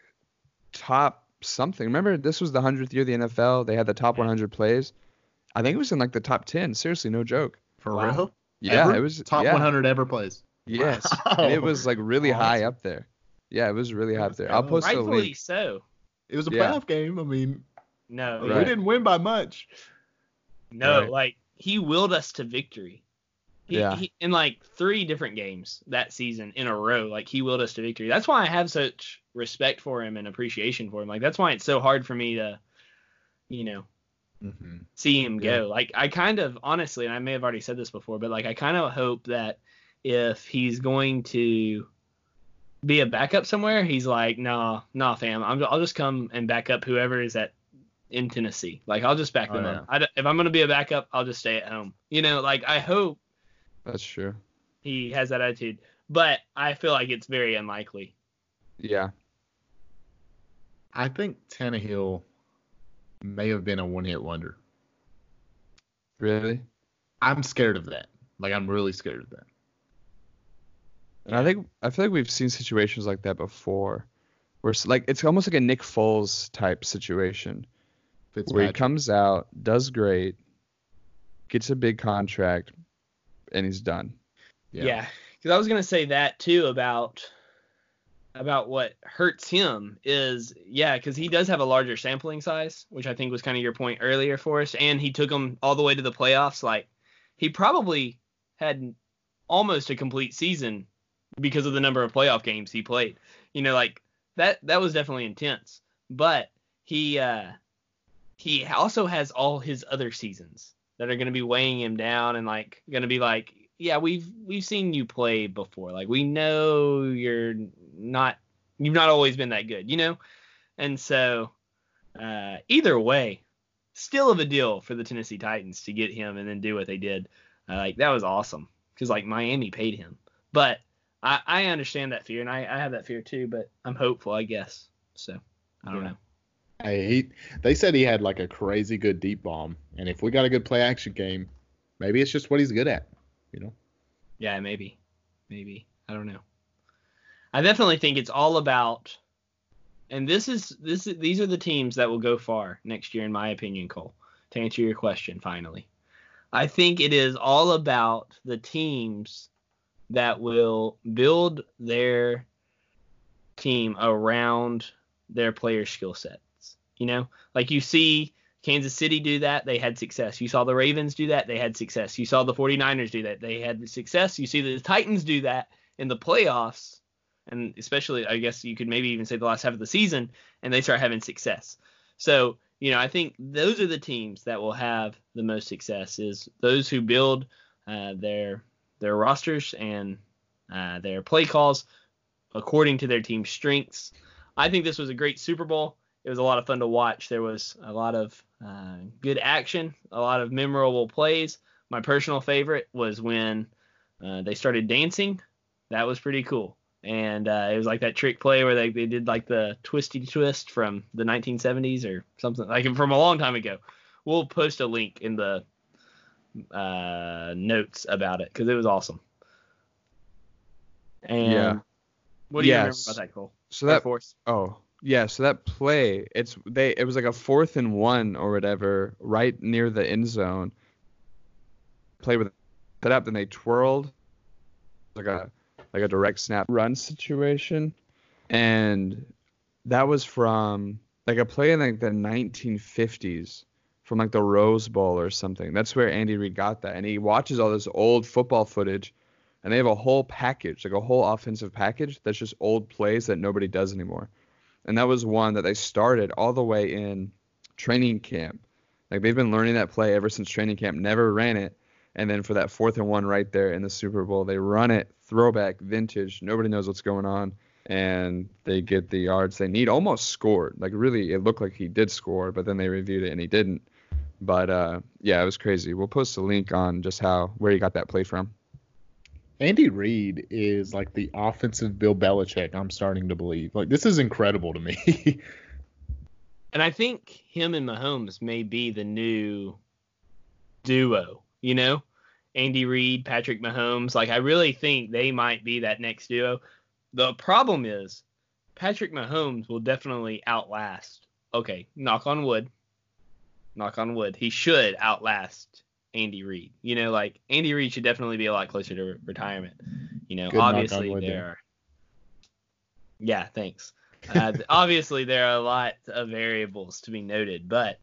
top something. Remember, this was the hundredth year of the N F L. They had the top one hundred plays. I think it was in like the top ten. Seriously, no joke. For Wow. real? Yeah, Ever? it was Top yeah, one hundred ever plays. Yes, Wow. and it was like really Oh, high that's- up there. Yeah, it was really high up Let's there. go. I'll post a Rightfully link. so. It was a Yeah. playoff game. I mean, No, we Right. didn't win by much. no, Right. like he willed us to victory. He, Yeah. he, in like three different games that season in a row, like he willed us to victory. That's why I have such respect for him and appreciation for him. Like that's why it's so hard for me to, you know, Mm-hmm. see him Yeah. go. Like I kind of honestly, and I may have already said this before, but like I kind of hope that if he's going to be a backup somewhere, he's like, nah, nah, fam, I'm, I'll just come and back up whoever is at in Tennessee. Like I'll just back Oh, them yeah. up. I d if I'm gonna be a backup, I'll just stay at home. You know, like I hope That's true. he has that attitude, but I feel like it's very unlikely. Yeah. I think Tannehill may have been a one-hit wonder. Really. I'm scared of that. Like, I'm really scared of that. And I think I feel like we've seen situations like that before, where it's like it's almost like a Nick Foles type situation, where he Fitzpatrick. comes out, does great, gets a big contract, and he's done. Yeah, because I was gonna say that too about about what hurts him is yeah, because he does have a larger sampling size, which I think was kind of your point earlier for us, and he took them all the way to the playoffs. Like he probably had almost a complete season because of the number of playoff games he played. You know, like that that was definitely intense. But he uh, he also has all his other seasons that are going to be weighing him down and like going to be like, yeah, we've we've seen you play before. Like we know you're not you've not always been that good, you know? And so uh, either way, still of a deal for the Tennessee Titans to get him and then do what they did. Uh, like that was awesome because like Miami paid him. But I, I understand that fear and I, I have that fear too, but I'm hopeful, I guess. So I don't Yeah. know. Hey, he, they said he had like a crazy good deep bomb, and if we got a good play action game, maybe it's just what he's good at, you know. Yeah, maybe. Maybe. I don't know. I definitely think it's all about and this is this is, these are the teams that will go far next year, in my opinion, Cole. To answer your question, finally, I think it is all about the teams that will build their team around their player skill sets. You know, like you see Kansas City do that, they had success. You saw the Ravens do that, they had success. You saw the 49ers do that, they had success. You see the Titans do that in the playoffs, and especially, I guess you could maybe even say the last half of the season, and they start having success. So, you know, I think those are the teams that will have the most success, is those who build uh, their their rosters and uh, their play calls according to their team's strengths. I think this was a great Super Bowl. It was a lot of fun to watch. There was a lot of uh, good action, a lot of memorable plays. My personal favorite was when uh, they started dancing. That was pretty cool. And uh, it was like that trick play where they, they did like the twisty twist from the nineteen seventies or something, like from a long time ago. We'll post a link in the uh, notes about it because it was awesome. And Yeah. what do you remember Yes. about that, Cole? So Air that Force. oh yeah, so that play, it's they it was like a fourth and one or whatever, right near the end zone. Play with it up, then they twirled like a like a direct snap run situation, and that was from like a play in like the nineteen fifties from like the Rose Bowl or something. That's where Andy Reid got that, and he watches all this old football footage, and they have a whole package, like a whole offensive package that's just old plays that nobody does anymore. And that was one that they started all the way in training camp. Like they've been learning that play ever since training camp, never ran it. And then for that fourth and one right there in the Super Bowl, they run it, throwback, vintage. Nobody knows what's going on. And they get the yards they need, almost scored. Like really, it looked like he did score, but then they reviewed it and he didn't. But uh, yeah, it was crazy. We'll post a link on just how where he got that play from. Andy Reid is like the offensive Bill Belichick, I'm starting to believe. Like, this is incredible to me. And I think him and Mahomes may be the new duo, you know? Andy Reid, Patrick Mahomes. Like, I really think they might be that next duo. The problem is Patrick Mahomes will definitely outlast. Okay, knock on wood. Knock on wood. He should outlast Andy Reid. You know, like Andy Reid should definitely be a lot closer to retirement. You know, Good knock on obviously wood there there. are. Yeah, thanks. Uh, obviously there are a lot of variables to be noted, but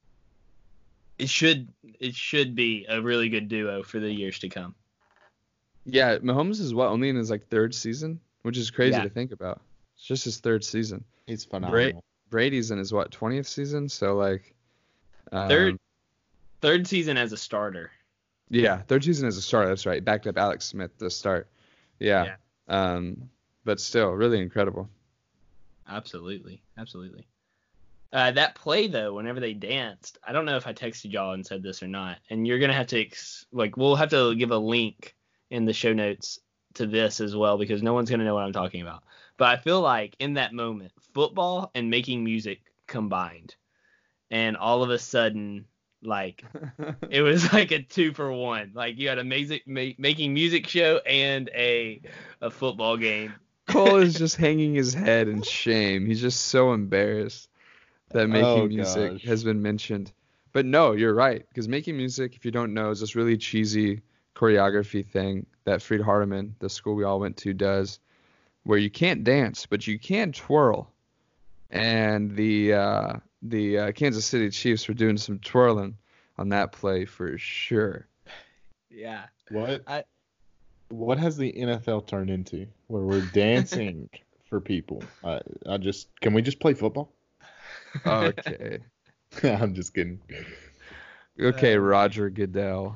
it should it should be a really good duo for the years to come. Yeah, Mahomes is what, only in his like third season, which is crazy Yeah. to think about. It's just his third season. He's phenomenal. Brady's in his what, twentieth season, so like um, Third third season as a starter. Yeah, third season as a starter. That's right. Backed up Alex Smith to start. Yeah. Um, but still, really incredible. Absolutely. Absolutely. Uh, that play, though, whenever they danced, I don't know if I texted y'all and said this or not, and you're going to have to, ex- like, we'll have to give a link in the show notes to this as well, because no one's going to know what I'm talking about. But I feel like in that moment, football and making music combined, and all of a sudden, like, it was like a two for one. Like, you had a music, ma- making music show and a a football game. Cole is just hanging his head in shame. He's just so embarrassed that making Oh, music gosh. has been mentioned. But no, you're right. Because making music, if you don't know, is this really cheesy choreography thing that Fried Hardeman, the school we all went to, does, where you can't dance, but you can twirl. And the uh, the uh, Kansas City Chiefs were doing some twirling on that play for sure. Yeah. What I- what has the N F L turned into where we're dancing for people? I, I just can we just play football? Okay. I'm just kidding. Okay, Uh, Roger Goodell.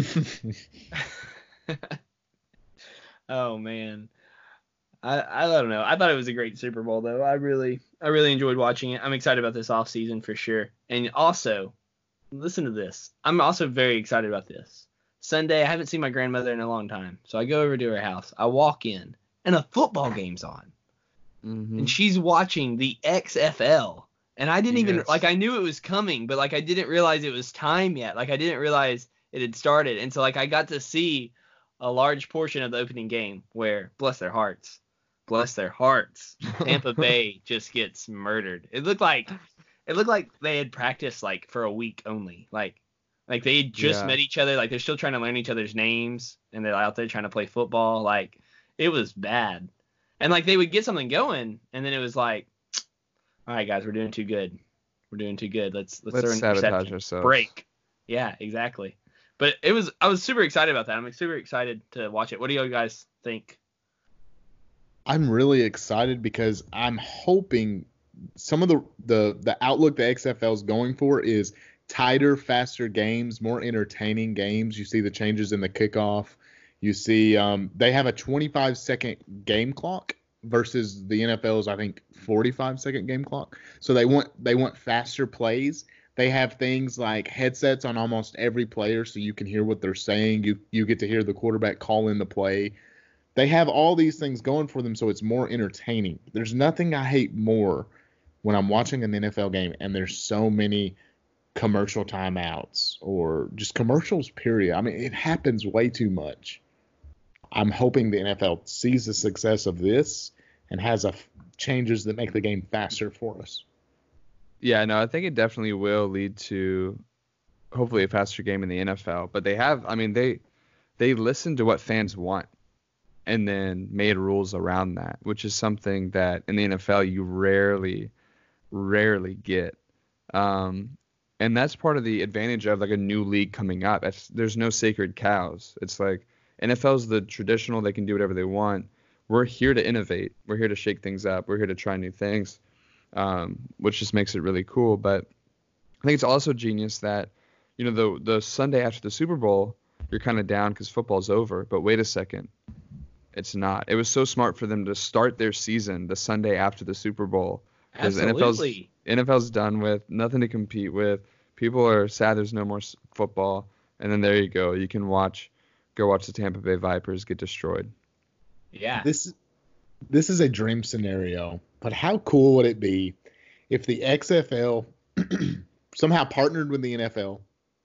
Oh man, I I don't know. I thought it was a great Super Bowl though. I really I really enjoyed watching it. I'm excited about this off season for sure. And also, listen to this. I'm also very excited about this. Sunday, I haven't seen my grandmother in a long time, so I go over to her house. I walk in, and a football game's on, Mm-hmm. and she's watching the X F L. And I didn't even Yes. like I knew it was coming, but like I didn't realize it was time yet. Like I didn't realize it had started, and so like I got to see a large portion of the opening game where, bless their hearts, bless their hearts, Tampa Bay just gets murdered. It looked like it looked like they had practiced like for a week only. Like like they had just Yeah. met each other. Like they're still trying to learn each other's names, and they're out there trying to play football. Like it was bad. And like they would get something going, and then it was like, all right, guys, we're doing too good. We're doing too good. Let's let's, Let's throw an sabotage interception. ourselves. Break. Yeah, exactly. But it was I was super excited about that. I'm super excited to watch it. What do you guys think? I'm really excited because I'm hoping some of the the the outlook the X F L is going for is tighter, faster games, more entertaining games. You see the changes in the kickoff. You see um, they have a twenty-five second game clock versus the N F L's I think forty-five second game clock. So they want they want faster plays. They have things like headsets on almost every player so you can hear what they're saying. You you get to hear the quarterback call in the play. They have all these things going for them, so it's more entertaining. There's nothing I hate more when I'm watching an N F L game and there's so many commercial timeouts or just commercials, period. I mean, it happens way too much. I'm hoping the N F L sees the success of this and has a f- changes that make the game faster for us. Yeah, no, I think it definitely will lead to hopefully a faster game in the N F L. But they have, I mean, they they listen to what fans want and then made rules around that, which is something that in the N F L you rarely, rarely get. Um, and that's part of the advantage of like a new league coming up. It's, there's no sacred cows. It's like N F L's the traditional, they can do whatever they want. We're here to innovate. We're here to shake things up. We're here to try new things, um, which just makes it really cool. But I think it's also genius that, you know, the the Sunday after the Super Bowl, you're kind of down because football's over. But wait a second. It's not. It was so smart for them to start their season the Sunday after the Super Bowl. Because N F L's, N F L's done with, nothing to compete with. People are sad there's no more s- football. And then there you go. You can watch, go watch the Tampa Bay Vipers get destroyed. Yeah. This this is a dream scenario, but how cool would it be if the X F L somehow partnered with the N F L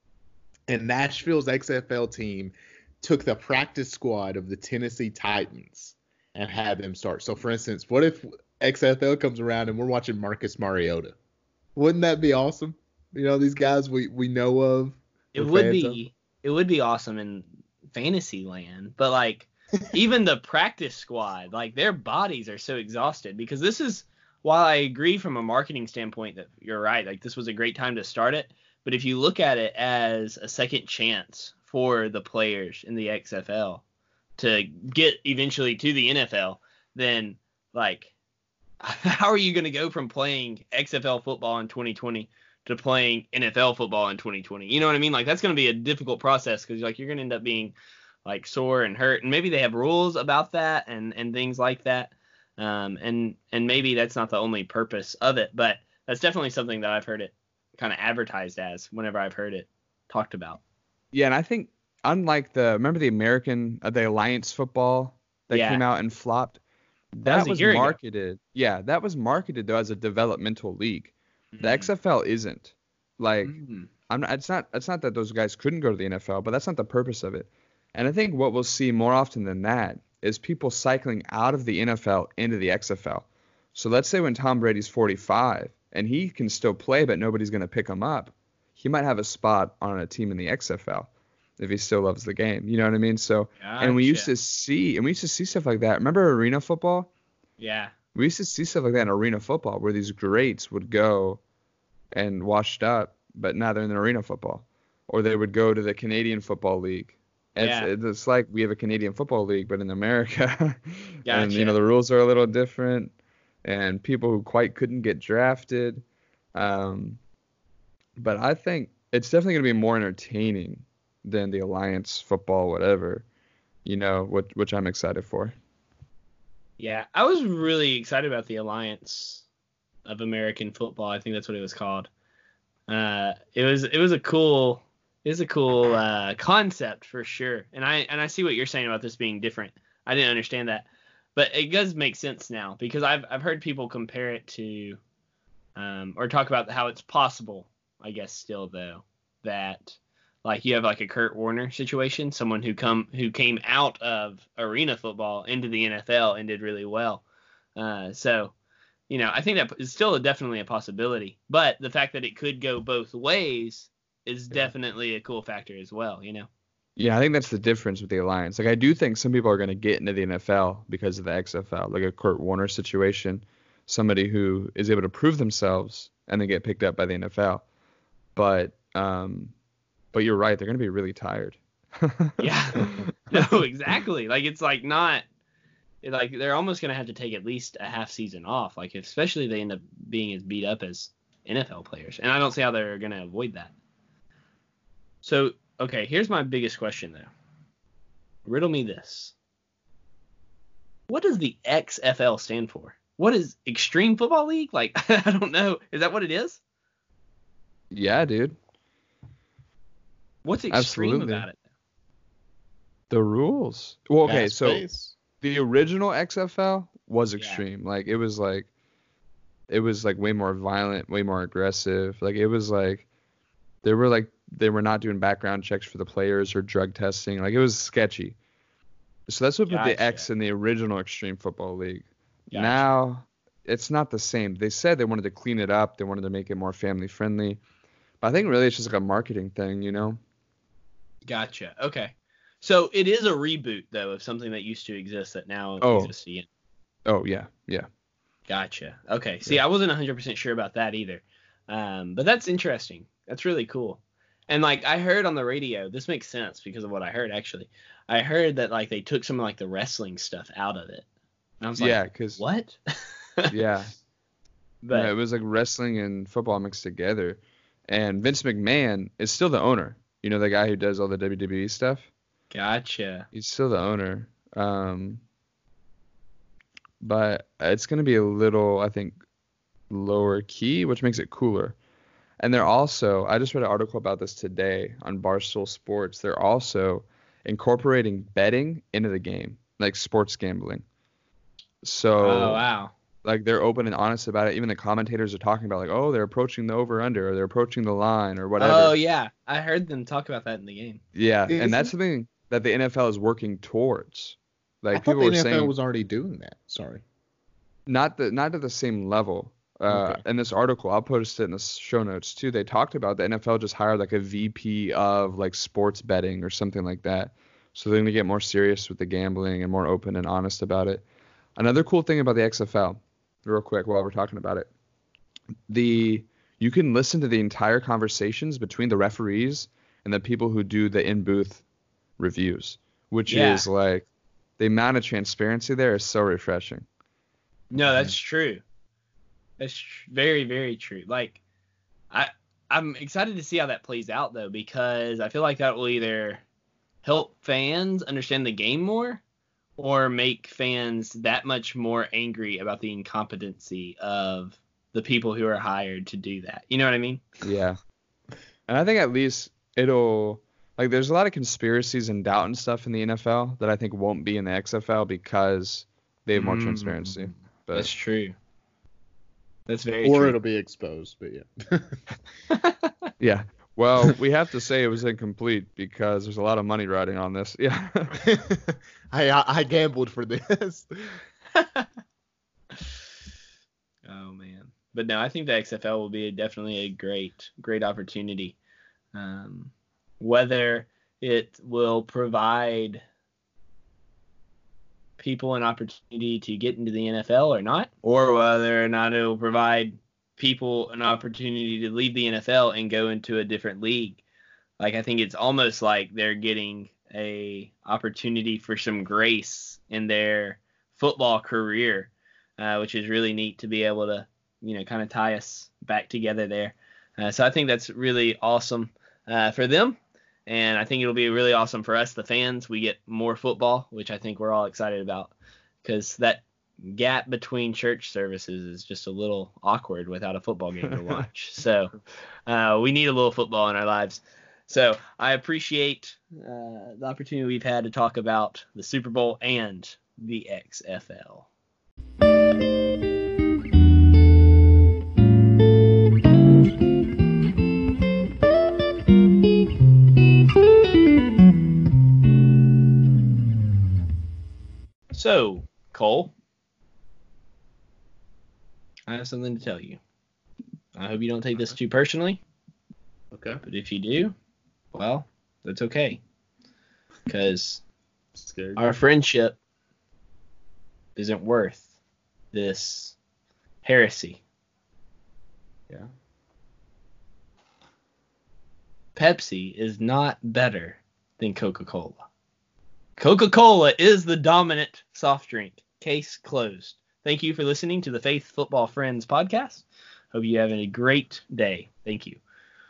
and Nashville's X F L team took the practice squad of the Tennessee Titans and had them start. So, for instance, what if X F L comes around and we're watching Marcus Mariota? Wouldn't that be awesome? You know, these guys we, we know of. It we're would fans be of. it would be awesome in fantasy land, but like even the practice squad, like their bodies are so exhausted because this is, while I agree from a marketing standpoint that you're right, like this was a great time to start it, but if you look at it as a second chance for the players in the X F L to get eventually to the N F L, then like how are you going to go from playing X F L football in twenty twenty to playing N F L football in twenty twenty? You know what I mean? Like that's going to be a difficult process because like you're going to end up being like sore and hurt, and maybe they have rules about that and and things like that. Um, and and maybe that's not the only purpose of it, but that's definitely something that I've heard it kind of advertised as whenever I've heard it talked about. Yeah, and I think unlike the remember the American uh, the Alliance football that Yeah. came out and flopped, That that was a was year ago. marketed. Yeah, that was marketed though as a developmental league. The Mm. X F L isn't. Like Mm. I'm not, it's not it's not that those guys couldn't go to the N F L, but that's not the purpose of it. And I think what we'll see more often than that is people cycling out of the N F L into the X F L. So let's say when Tom Brady's forty-five and he can still play, but nobody's going to pick him up, he might have a spot on a team in the X F L if he still loves the game. You know what I mean? So, and we used Gotcha. to see, and we used to see stuff like that. Remember arena football? Yeah. We used to see stuff like that in arena football where these greats would go and washed up, but now they're in the arena football. Or they would go to the Canadian Football League. And Yeah. It's, it's like we have a Canadian Football League, but in America. And, you Gotcha. know, the rules are a little different. And people who quite couldn't get drafted. Um, but I think it's definitely going to be more entertaining than the Alliance football, whatever, you know, which, which I'm excited for. Yeah, I was really excited about the Alliance of American Football. I think that's what it was called. Uh, it was it was a cool it was a cool uh, concept for sure. And I and I see what you're saying about this being different. I didn't understand that, but it does make sense now because I've I've heard people compare it to, um, or talk about how it's possible. I guess still though that like you have like a Kurt Warner situation, someone who come who came out of arena football into the N F L and did really well. Uh, so, you know, I think that is still a, definitely a possibility. But the fact that it could go both ways is Yeah. definitely a cool factor as well, you know? Yeah, I think that's the difference with the alliance. Like, I do think some people are going to get into the N F L because of the X F L, like a Kurt Warner situation, somebody who is able to prove themselves and then get picked up by the N F L. But, um, but you're right, they're going to be really tired. Yeah. No, exactly. Like, it's like not like they're almost going to have to take at least a half season off, like especially if they end up being as beat up as N F L players. And I don't see how they're going to avoid that. So, okay, here's my biggest question, though. Riddle me this. What does the X F L stand for? What is Extreme Football League? Like, I don't know. Is that what it is? Yeah, dude. What's extreme Absolutely. about it? The rules. Well, okay, Fast so pace. the original X F L was Yeah. extreme. Like, it was like, it was like way more violent, way more aggressive. Like, it was like, they were like, they were not doing background checks for the players or drug testing. Like, it was sketchy. So that's what put the Gotcha. X in the original Extreme Football League. Gotcha. Now, it's not the same. They said they wanted to clean it up. They wanted to make it more family friendly. But I think really it's just like a marketing thing, you know? Gotcha. Okay. So it is a reboot, though, of something that used to exist that now Oh. exists again. Oh, yeah, yeah. Gotcha. Okay. See, I wasn't one hundred percent sure about that either. Um, but that's interesting. That's really cool. And, like, I heard on the radio, this makes sense because of what I heard, actually. I heard that, like, they took some of, like, the wrestling stuff out of it. And I was like, Yeah, because, what? yeah. But No, it was like wrestling and football mixed together. And Vince McMahon is still the owner. You know, the guy who does all the W W E stuff? gotcha. He's still the owner. Um, but it's going to be a little, I think, lower key, which makes it cooler. And they're also, I just read an article about this today on Barstool Sports. They're also incorporating betting into the game, like sports gambling. So, Oh, wow. like, they're open and honest about it. Even the commentators are talking about, like, oh, they're approaching the over-under, or they're approaching the line, or whatever. Oh, yeah. I heard them talk about that in the game. Yeah, Is and that's it? something that the N F L is working towards. Like, I thought people the were N F L saying, was already doing that. Sorry. not the not at the same level. Uh, Okay. In this article, I'll post it in the show notes too. They talked about the N F L just hired like a V P of like sports betting or something like that. So they're gonna get more serious with the gambling and more open and honest about it. Another cool thing about the X F L, real quick while we're talking about it, the you can listen to the entire conversations between the referees and the people who do the in booth reviews, which Yeah. is like the amount of transparency there is so refreshing. No, that's true. That's tr- very, very true. Like, I, I'm excited to see how that plays out, though, because I feel like that will either help fans understand the game more or make fans that much more angry about the incompetency of the people who are hired to do that. You know what I mean? Yeah. And I think at least it'll, like, there's a lot of conspiracies and doubt and stuff in the N F L that I think won't be in the X F L because they have more Mm. transparency. But That's true. That's very Or true. it'll be exposed, but yeah. yeah. Well, we have to say it was incomplete because there's a lot of money riding on this. Yeah. I, I I gambled for this. Oh man, but no, I think the X F L will be definitely a great, great opportunity. Um, whether it will provide people an opportunity to get into the N F L or not, or whether or not it will provide people an opportunity to leave the N F L and go into a different league. Like, I think it's almost like they're getting a opportunity for some grace in their football career, uh, which is really neat to be able to, you know, kind of tie us back together there. Uh, so I think that's really awesome uh, for them. And I think it'll be really awesome for us, the fans. We get more football, which I think we're all excited about, because that gap between church services is just a little awkward without a football game to watch. So uh, we need a little football in our lives. So I appreciate uh, the opportunity we've had to talk about the Super Bowl and the X F L. So, Cole, I have something to tell you. I hope you don't take this too personally. Okay. But if you do, well, that's okay. Because our friendship isn't worth this heresy. Yeah. Pepsi is not better than Coca-Cola. Coca-Cola is the dominant soft drink. Case closed. Thank you for listening to the Faith Football Friends podcast. Hope you have a great day. Thank you.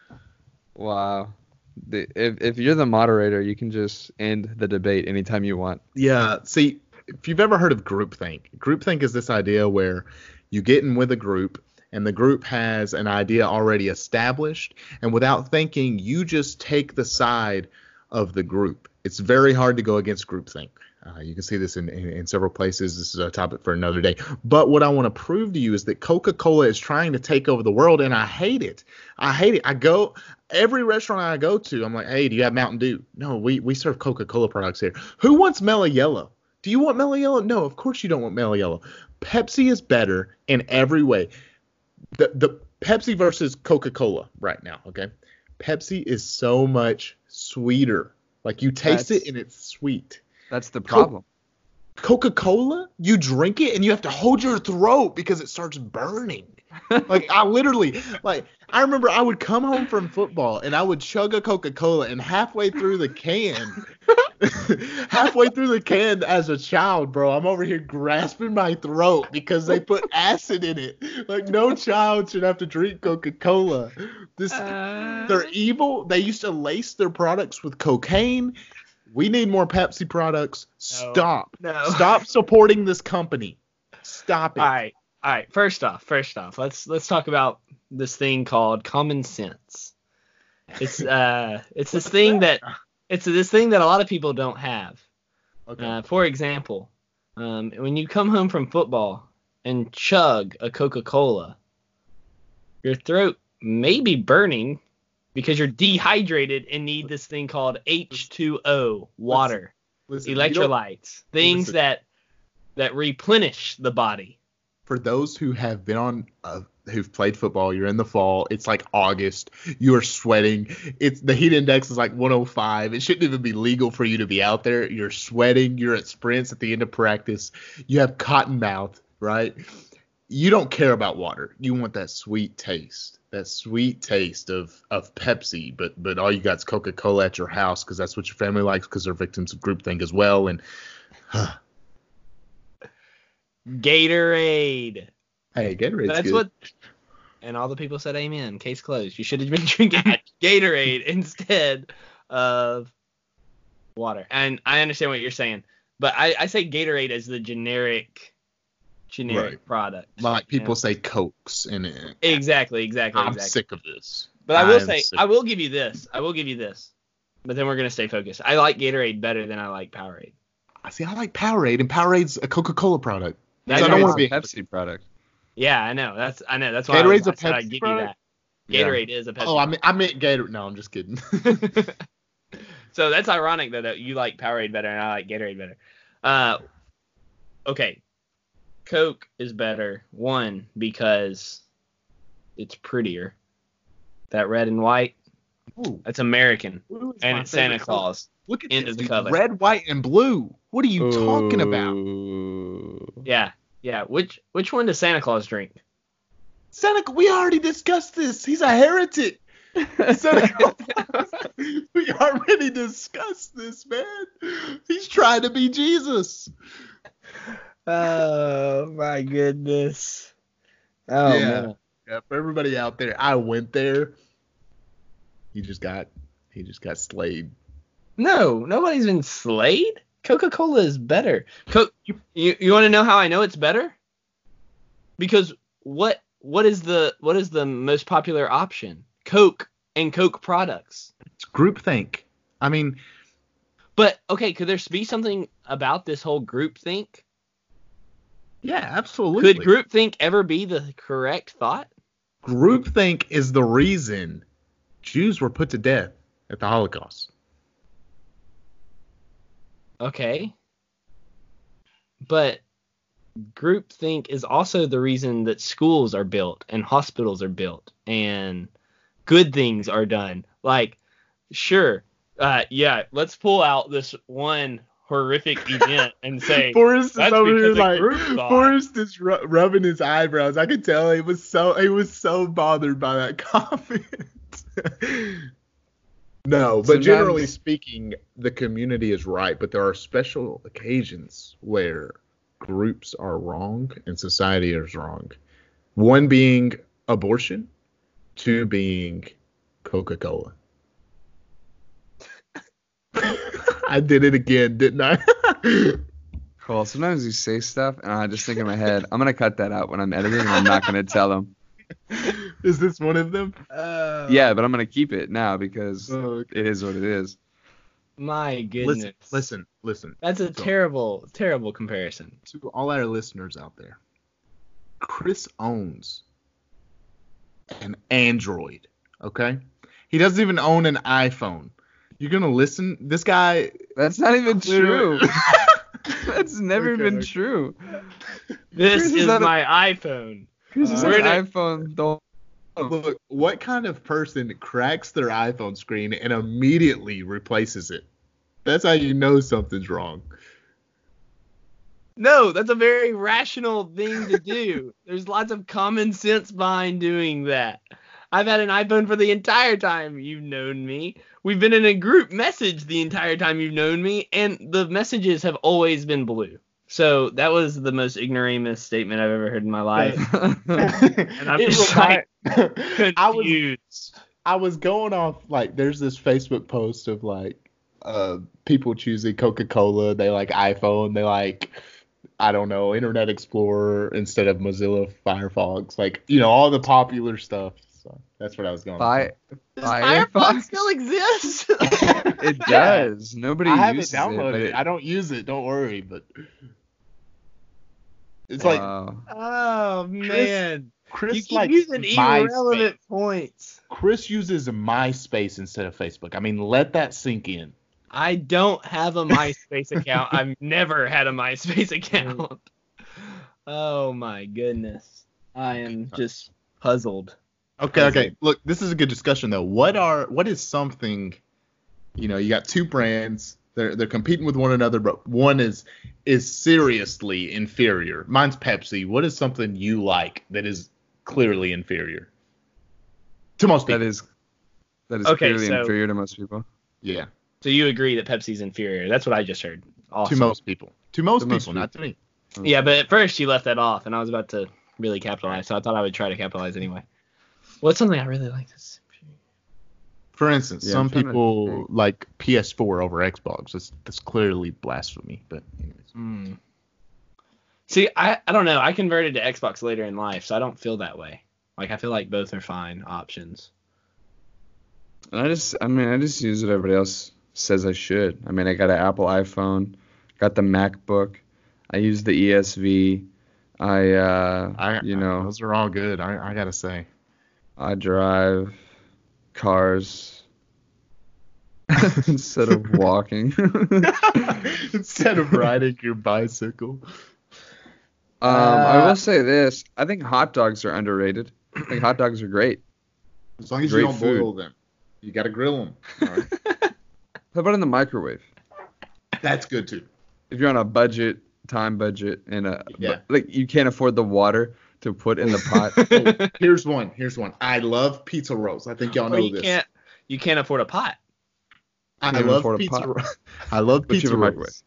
Wow. The, if if you're the moderator, you can just end the debate anytime you want. Yeah. See, if you've ever heard of groupthink, groupthink is this idea where you get in with a group and the group has an idea already established, and without thinking, you just take the side of the group. It's very hard to go against groupthink. Uh, you can see this in, in, in several places. This is a topic for another day. But what I want to prove to you is that Coca-Cola is trying to take over the world, and I hate it. I hate it. I go every restaurant I go to, I'm like, hey, do you have Mountain Dew? No, we, we serve Coca-Cola products here. Who wants Mellow Yellow? Do you want Mellow Yellow? No, of course you don't want Mellow Yellow. Pepsi is better in every way. The the Pepsi versus Coca-Cola right now, okay? Pepsi is so much sweeter. Like, you taste That's- it and it's sweet. That's the problem. Coca-Cola, you drink it and you have to hold your throat because it starts burning. Like, I literally, like, I remember I would come home from football and I would chug a Coca-Cola, and halfway through the can, halfway through the can as a child, bro, I'm over here grasping my throat because they put acid in it. Like, no child should have to drink Coca-Cola. This, Uh, they're evil. They used to lace their products with cocaine. We need more Pepsi products. Stop. No. Stop supporting this company. Stop it. All right. All right. First off, first off, let's let's talk about this thing called common sense. It's uh it's this thing that it's this thing that a lot of people don't have. Okay. Uh, for example, um, when you come home from football and chug a Coca-Cola, your throat may be burning because you're dehydrated and need this thing called H two O, water, Listen, you don't- electrolytes, things listen. that that replenish the body. For those who have been on, uh, who've played football, you're in the fall. It's like August. You are sweating. It's the heat index is like one oh five. It shouldn't even be legal for you to be out there. You're sweating. You're at sprints at the end of practice. You have cotton mouth, right? You don't care about water. You want that sweet taste, that sweet taste of, of Pepsi. But but all you got is Coca-Cola at your house because that's what your family likes because they're victims of groupthink as well. And Gatorade. hey, Gatorade's That's good. what. And all the people said amen. Case closed. You should have been drinking Gatorade instead of water. And I understand what you're saying, but I, I say Gatorade as the generic generic Right. product. Like you people know? say Cokes and it. Exactly, exactly, I'm exactly. sick of this. But I will I'm say, sick. I will give you this. I will give you this. But then we're gonna stay focused. I like Gatorade better than I like Powerade. I see. I like Powerade, and Powerade's a Coca-Cola product. That's So I don't right. want to It's be. a Pepsi product. Yeah, I know. That's I know. That's why Gatorade's I, a was, I said I'd Pepsi give product? you that. Gatorade is a Pepsi. Oh, I meant, I meant Gator. No, I'm just kidding. So that's ironic though that you like Powerade better and I like Gatorade better. Uh, okay, Coke is better. One, because it's prettier. That red and white, Ooh, that's American, blue is and my it's Santa favorite color. Claus. Look at End this, of the dude. color. Red, white, and blue. What are you talking about? Ooh. Yeah, yeah. Which which one does Santa Claus drink? Santa, we already discussed this. He's a heretic. Santa Claus. We already discussed this, man. He's trying to be Jesus. Oh my goodness. Oh Yeah. man. Yeah, for everybody out there, I went there. He just got, he just got slayed. No, nobody's been slayed. Coca-Cola is better. Coke. You you, you want to know how I know it's better? Because what what is the what is the most popular option? Coke and Coke products. It's groupthink. I mean, But okay, could there be something about this whole groupthink? yeah, absolutely. Could groupthink ever be the correct thought? Groupthink is the reason Jews were put to death at the Holocaust. Okay. But groupthink is also the reason that schools are built and hospitals are built and good things are done. Like, sure, uh, yeah, let's pull out this one horrific event and say Forrest is that's over here because a like group thought. Forrest is ru- rubbing his eyebrows. I could tell he was so he was so bothered by that comment. No, but Sometimes- generally speaking, the community is right. But there are special occasions where groups are wrong and society is wrong. One being abortion, two being Coca-Cola. I did it again, didn't I? Cool. Sometimes you say stuff, and I just think in my head, I'm gonna cut that out when I'm editing, and I'm not gonna tell them. Is this one of them? Uh, Yeah, but I'm gonna keep it now because Oh, okay. it is what it is. My goodness. Listen, listen, listen. That's a So- terrible, terrible comparison. To all our listeners out there, Chris owns an Android, okay? He doesn't even own an iPhone. You're going to listen? This guy... That's not even true. Clearly- That's never Okay, been okay. true. This Chris is is not a- my iPhone. Chris is Uh, an we're gonna- iPhone. Don't. Look, what kind of person cracks their iPhone screen and immediately replaces it? That's how you know something's wrong. No, that's a very rational thing to do. There's lots of common sense behind doing that. I've had an iPhone for the entire time you've known me. We've been in a group message the entire time you've known me, and the messages have always been blue. So that was the most ignoramus statement I've ever heard in my life. and I'm just like I was confused. I was going off like there's this Facebook post of like uh people choosing Coca-Cola, they like iPhone, they like I don't know, Internet Explorer instead of Mozilla Firefox, like you know all the popular stuff. So that's what I was going. Fi- Does Firefox? Firefox still exist? It does. Nobody I haven't uses it. downloaded but it, it- I don't use it. Don't worry, but it's like Wow. Oh man, Chris you keep like using MySpace. irrelevant points. Chris uses MySpace instead of Facebook. I mean, let that sink in. I don't have a MySpace account. I've never had a MySpace account. Oh my goodness. I am just puzzled. Okay, Puzzled. okay. Look, this is a good discussion though. What are what is something, you know, you got two brands, they're they're competing with one another, but one is is seriously inferior. Mine's Pepsi. What is something you like that is clearly inferior? To most people. That is that is Okay, clearly so- inferior to most people. Yeah. So you agree that Pepsi's inferior? That's what I just heard. Awesome. To most people. To most To people, most not to me. Yeah, but at first you left that off, and I was about to really capitalize, so I thought I would try to capitalize anyway. What's something I really like? This. For instance, Yeah, some I'm trying to people think. like P S four over Xbox. That's that's clearly blasphemy, but anyways. Mm. See, I, I don't know. I converted to Xbox later in life, so I don't feel that way. Like, I feel like both are fine options. And I just, I mean, I just use what everybody else says I should. I mean, I got an Apple iPhone, got the MacBook, I use the E S V, I, uh, I, you I- know, those are all good. I, I gotta say. I drive cars instead of walking. Instead of riding your bicycle. Um, I Uh, will say this: I think hot dogs are underrated. I think hot dogs are great. As long as Great you don't food. boil them, you gotta grill them. All right. How about in the microwave? That's good too. If you're on a budget, time budget, and a Yeah. like you can't afford the water to put in the pot. Oh, here's one. Here's one. I love pizza rolls. I think y'all know Well, you this. can't you can't afford a pot. I Can't love afford a pizza. pot. ro- I love But you pizza have a rolls. microwave.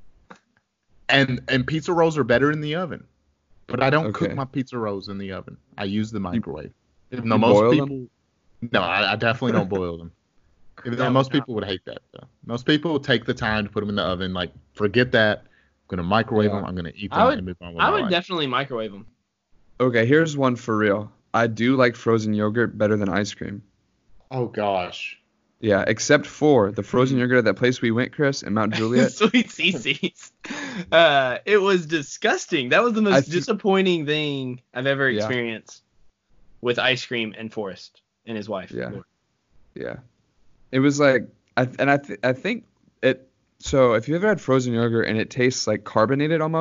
And and pizza rolls are better in the oven. But I don't Okay. cook my pizza rolls in the oven. I use the microwave. You no, most boil people. them? No, I, I definitely don't boil them. Even though No, most no. people would hate that. Though. Most people would take the time to put them in the oven. Like, forget that. I'm gonna microwave Yeah. them. I'm gonna eat them I would- and move on with I my would life. definitely microwave them. Okay, here's one for real. I do like frozen yogurt better than ice cream. Oh gosh. Yeah, except for the frozen yogurt at that place we went, Chris, in Mount Juliet. Sweet Cece's. Uh, it was disgusting. That was the most I think- disappointing thing I've ever Yeah. experienced with ice cream and Forrest and his wife. Yeah. Yeah, it was like, I and I th- I think it. So if you ever had frozen yogurt and it tastes like carbonated almost,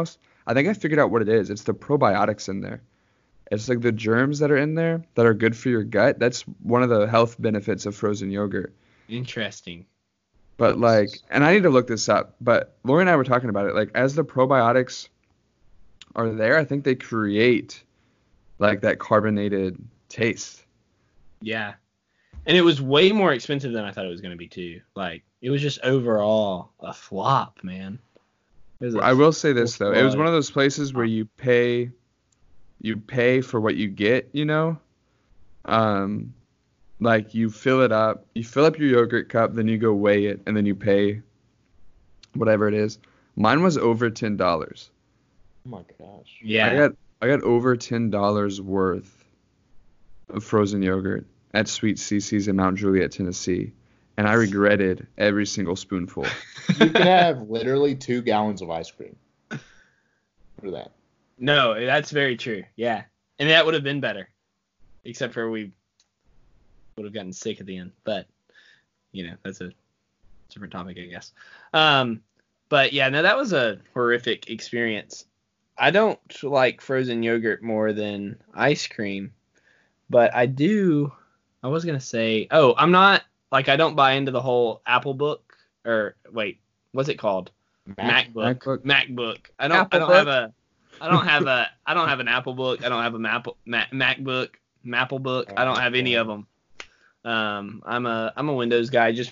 I think I figured out what it is. It's the probiotics in there. It's like the germs that are in there that are good for your gut. That's one of the health benefits of frozen yogurt. Interesting. But like, and I need to look this up, but Lori and I were talking about it. Like, as the probiotics are there, I think they create like that carbonated taste. Yeah. And it was way more expensive than I thought it was going to be too. Like, it was just overall a flop, man. It was a I will say this though. It was flop. one of those places where you pay you pay for what you get, you know? Um like you fill it up, you fill up your yogurt cup, then you go weigh it, and then you pay whatever it is. Mine was over ten dollars. Oh my gosh. Yeah. I got I got over ten dollars worth of frozen yogurt at Sweet Cece's in Mount Juliet, Tennessee, and I regretted every single spoonful. You can have literally two gallons of ice cream for that. No, that's very true. Yeah. And that would have been better. Except for we would have gotten sick at the end. But, you know, that's a different topic, I guess. Um, but, yeah, no, that was a horrific experience. I don't like frozen yogurt more than ice cream. But I do, I was going to say, oh, I'm not, like, I don't buy into the whole Apple book. Or, wait, what's it called? Mac- MacBook. MacBook. MacBook. I don't. Apple I don't book? have a. I don't have a. I don't have an Apple book. I don't have a Mac, Mac, MacBook. Maple book. I don't have any of them. Um, I'm a. I'm a Windows guy just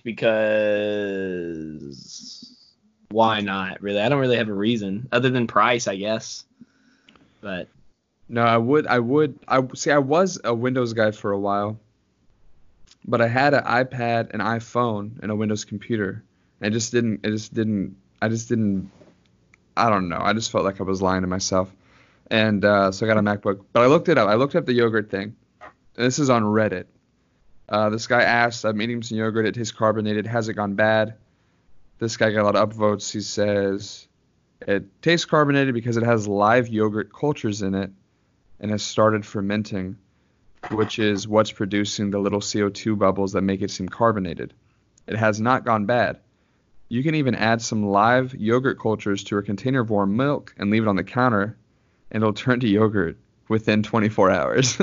because. Why not? Really, I don't really have a reason other than price, I guess. But. No, I would, I would, I see. I was a Windows guy for a while, but I had an iPad, an iPhone, and a Windows computer. I just didn't. It just didn't. I just didn't. I don't know. I just felt like I was lying to myself, and uh, so I got a MacBook. But I looked it up. I looked up the yogurt thing. And this is on Reddit. Uh, this guy asked, "I'm eating some yogurt. It tastes carbonated. Has it gone bad?" This guy got a lot of upvotes. He says it tastes carbonated because it has live yogurt cultures in it and has started fermenting, which is what's producing the little C O two bubbles that make it seem carbonated. It has not gone bad. You can even add some live yogurt cultures to a container of warm milk and leave it on the counter, and it'll turn to yogurt within twenty-four hours.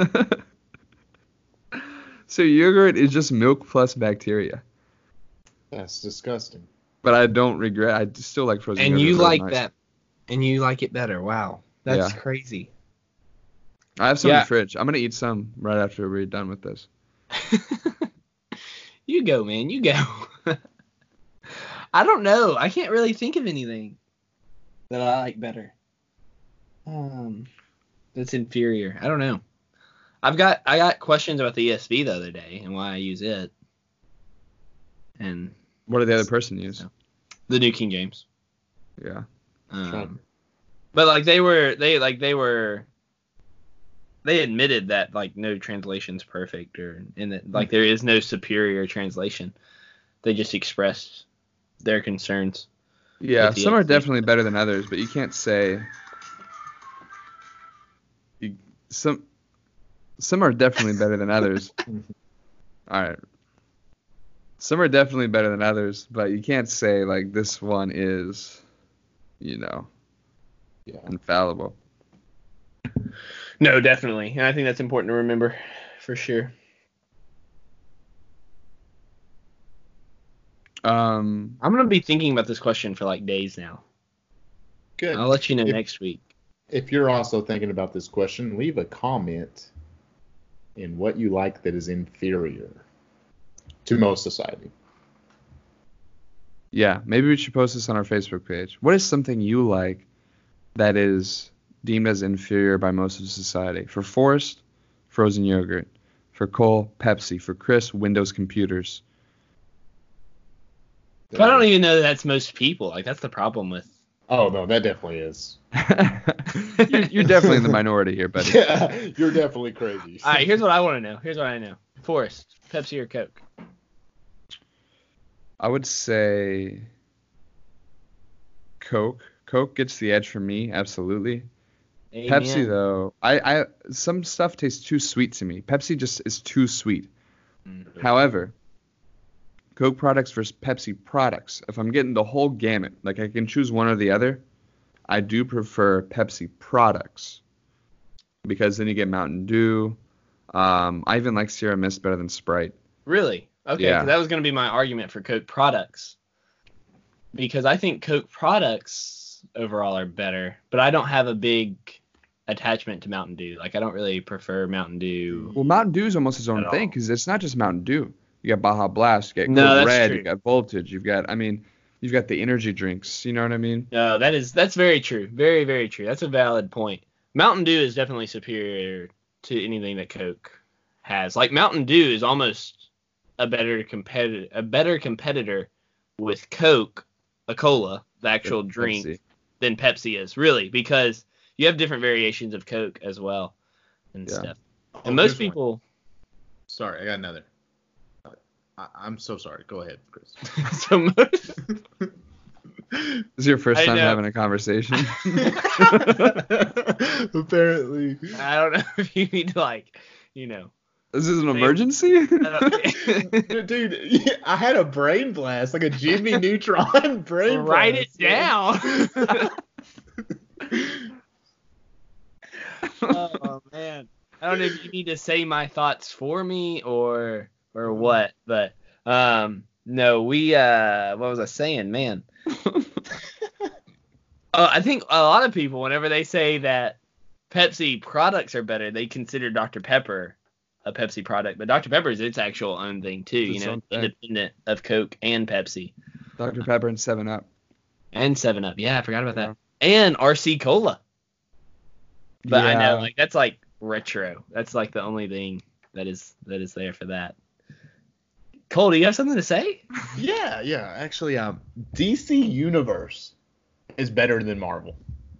So yogurt is just milk plus bacteria. That's disgusting. But I don't regret. I still like frozen And yogurt. you Really like nice. that. And you like it better. Wow. That's Yeah. crazy. I have some in Yeah. the fridge. I'm gonna eat some right after we're done with this. You go, man. You go. I don't know. I can't really think of anything that I like better. Um, that's inferior. I don't know. I've got I got questions about the E S P the other day and why I use it. And What did the other person use? the New King James. Yeah. Um, but like they were they like they were they admitted that like no translation's perfect or and that like there is no superior translation. They just expressed their concerns. Yeah, With the some are X P. definitely better than others, but you can't say. You, some some are definitely better than others. All right. Some are definitely better than others, but you can't say like this one is, you know, Yeah. infallible. No, definitely. And I think that's important to remember for sure. Um, I'm going to be thinking about this question for like days now. Good. I'll let you know If- next week. If you're also thinking about this question, leave a comment in what you like that is inferior to most society. yeah, maybe we should post this on our Facebook page. What is something you like that is deemed as inferior by most of society? For Forrest, frozen yogurt. For Cole, Pepsi. For Chris, Windows computers. But I don't even know that that's most people. Like, that's the problem with. Oh, no, that definitely is. you're, you're definitely in the minority here, buddy. Yeah, you're definitely crazy. All right, here's what I want to know. Here's what I know. Forrest, Pepsi or Coke? I would say Coke. Coke gets the edge for me, absolutely. Amen. Pepsi though, I, I some stuff tastes too sweet to me. Pepsi just is too sweet. Mhm. However, Coke products versus Pepsi products. If I'm getting the whole gamut, like I can choose one or the other, I do prefer Pepsi products because then you get Mountain Dew. Um, I even like Sierra Mist better than Sprite. Really? Okay, Yeah. 'cause that was going to be my argument for Coke products. Because I think Coke products overall are better, but I don't have a big attachment to Mountain Dew. Like, I don't really prefer Mountain Dew. Well, Mountain Dew is almost its own At thing all. because it's not just Mountain Dew. You got Baja Blast, you got No, Code that's Red, true. you got Voltage, you've got, I mean, you've got the energy drinks. You know what I mean? No, that is that's very true. Very, very true. That's a valid point. Mountain Dew is definitely superior to anything that Coke has. Like, Mountain Dew is almost a better competitor a better competitor with Coke, a cola, the actual Than drink, Pepsi. than Pepsi is, really, because you have different variations of Coke as well and Yeah. stuff. Oh, And most here's one. people Sorry, I got another. I, I'm so sorry. Go ahead, Chris. so most This is your first I time know. having a conversation. Apparently. I don't know if you need to, like, you know. This is an Same. emergency? Dude, yeah, I had a brain blast, like a Jimmy Neutron brain blast. Write it down. Oh man, I don't know if you need to say my thoughts for me or or what, but um, no, we uh, what was I saying, man? Uh, I think a lot of people, whenever they say that Pepsi products are better, they consider Doctor Pepper a Pepsi product, but Doctor Pepper is its actual own thing too, It's you its know, own thing. independent of Coke and Pepsi Doctor Pepper and seven up. and seven up. Yeah, I forgot about Yeah. that. And R C Cola. But I know, Yeah. like, that's like retro. That's like the only thing that is that is there for that. Cole, do you have something to say? Yeah, yeah. Actually, um, D C Universe is better than Marvel.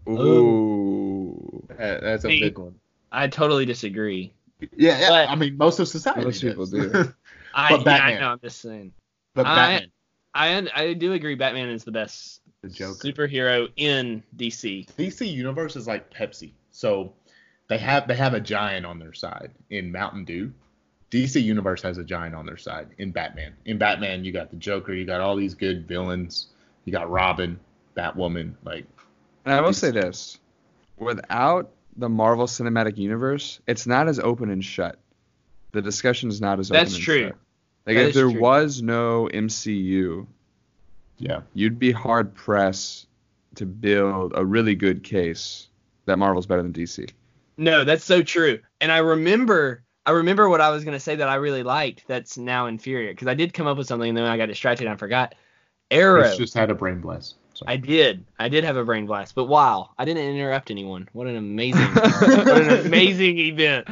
Ooh. That- that's a See? big one. I totally disagree. Yeah, yeah. But- I mean, most of society Most people does. do. I, But yeah, I Batman. know. I'm just saying. But I- Batman, I I do agree. Batman is the best the Joker. superhero in D C. D C Universe is like Pepsi. So they have they have a giant on their side in Mountain Dew. D C Universe has a giant on their side in Batman. In Batman, you got the Joker, you got all these good villains, you got Robin, Batwoman, like And I will say this. Without the Marvel Cinematic Universe, it's not as open and shut. The discussion is not as open That's and true. shut. Like, That if is there true. was no M C U, yeah. you'd be hard pressed to build a really good case that Marvel's better than D C. No, that's so true. And I remember I remember what I was gonna say that I really liked. That's now inferior because I did come up with something and then I got distracted and I forgot. Arrow. Chris just had a brain blast. So. I did. I did have a brain blast. But wow, I didn't interrupt anyone. What an amazing, what an amazing event.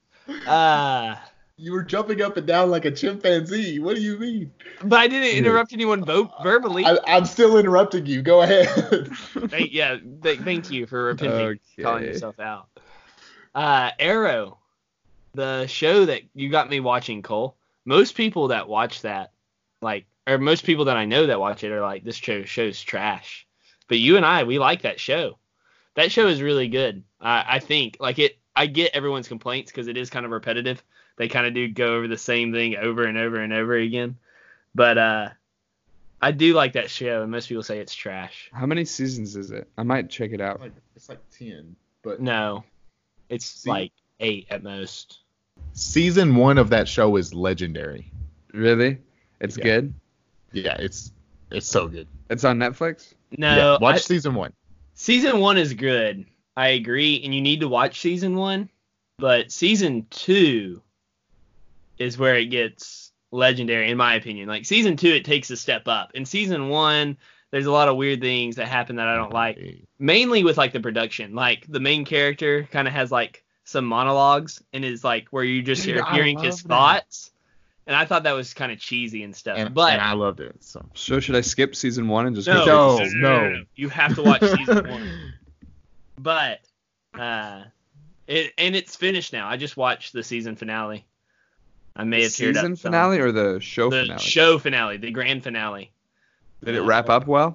Uh, You were jumping up and down like a chimpanzee. What do you mean? but I didn't interrupt anyone vo- verbally. I, I'm still interrupting you. Go ahead. Thank, yeah, th- thank you for repenting, calling Okay. yourself out. Uh, Arrow, the show that you got me watching, Cole. Most people that watch that, like, or most people that I know that watch it are like, this show show's trash. But you and I, we like that show. That show is really good. I, I think, like it. I get everyone's complaints because it is kind of repetitive. They kind of do go over the same thing over and over and over again. But uh, I do like that show, and most people say it's trash. How many seasons is it? I might check it out. like, it's like ten. But No, it's See? like eight at most. season one of that show is legendary. Really? It's Yeah. good? Yeah, it's it's so good. It's on Netflix? No, yeah, watch I- season one. season one is good. I agree, and you need to watch season one. But season two is where it gets legendary, in my opinion. Like, season two, it takes a step up. In season one, there's a lot of weird things that happen that I don't like. Mainly with, like, the production. Like, the main character kind of has, like, some monologues and is, like, where you just Dude, hear I hearing love his that. thoughts. And I thought that was kind of cheesy and stuff. And, but and I loved it. So So should I skip season one and just no, go No, straight to no, no, season- no, no. You have to watch season one. But uh, it and it's finished now. I just watched the season finale. I may The have teared season up some. finale or the show the finale? show finale, the grand finale. Did it wrap up well?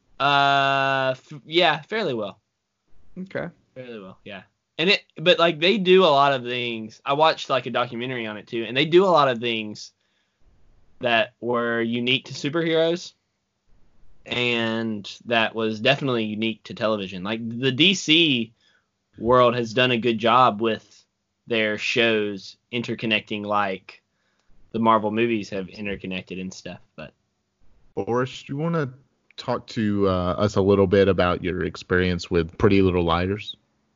Uh, f- yeah, fairly well. Okay. Fairly well, yeah. And it, but like they do a lot of things. I watched like a documentary on it too, and they do a lot of things that were unique to superheroes. and that was definitely unique to television. Like the D C world has done a good job with their shows interconnecting, like the Marvel movies have interconnected and stuff. But Boris, you want to talk to uh, us a little bit about your experience with Pretty Little Liars?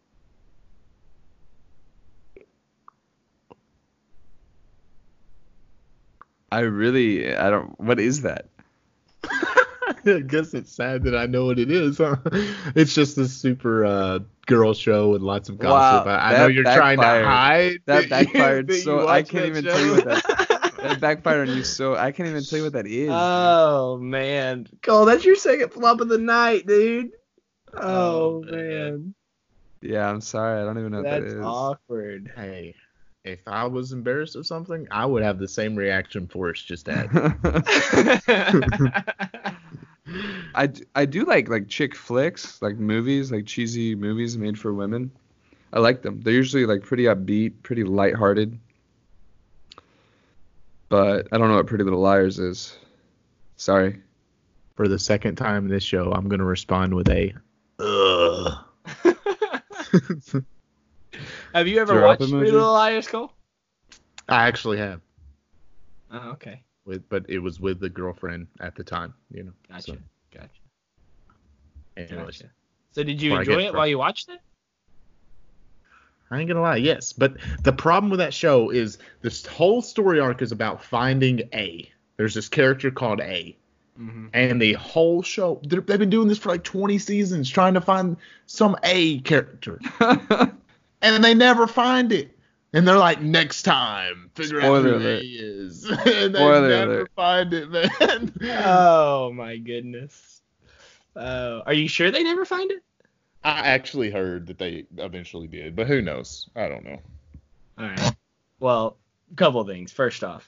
I really, I don't. What is that? I guess it's sad that I know what it is, huh? It's just this super uh, girl show with lots of gossip. Wow, I, I that know you're trying to backfired. hide. That you- backfired that you so I watch can't that even show. tell you what that. That backfired on you so I can't even tell you what that is. oh man, Cole, that's your second flop of the night, dude. Oh, Oh, man, Yeah, I'm sorry. I don't even know what that that's is. awkward. Hey, if I was embarrassed of something, I would have the same reaction Forrest just had. I, d- I do like like chick flicks, like movies, like cheesy movies made for women. I like them. They're usually like pretty upbeat, pretty lighthearted. But I don't know what Pretty Little Liars is. Sorry. For the second time in this show, I'm going to respond with a, ugh. Have you ever Drop watched emoji? Pretty Little Liars, Cole? I actually have, Oh, okay. with, but it was with the girlfriend at the time, you know. Gotcha. So, Gotcha. anyways, Gotcha. So did you Before I enjoy get it fr- while you watched it? I ain't gonna lie, yes. But the problem with that show is this whole story arc is about finding A. There's this character called A. Mm-hmm. And the whole show, they're- they've been doing this for like twenty seasons, trying to find some A character. And they never find it. And they're like, next time, figure out Spoiler who alert. A is. And they Spoiler never alert. find it, man. Oh my goodness. Oh, are you sure they never find it? I actually heard that they eventually did, but who knows? I don't know. All right. Well, a couple of things. First off,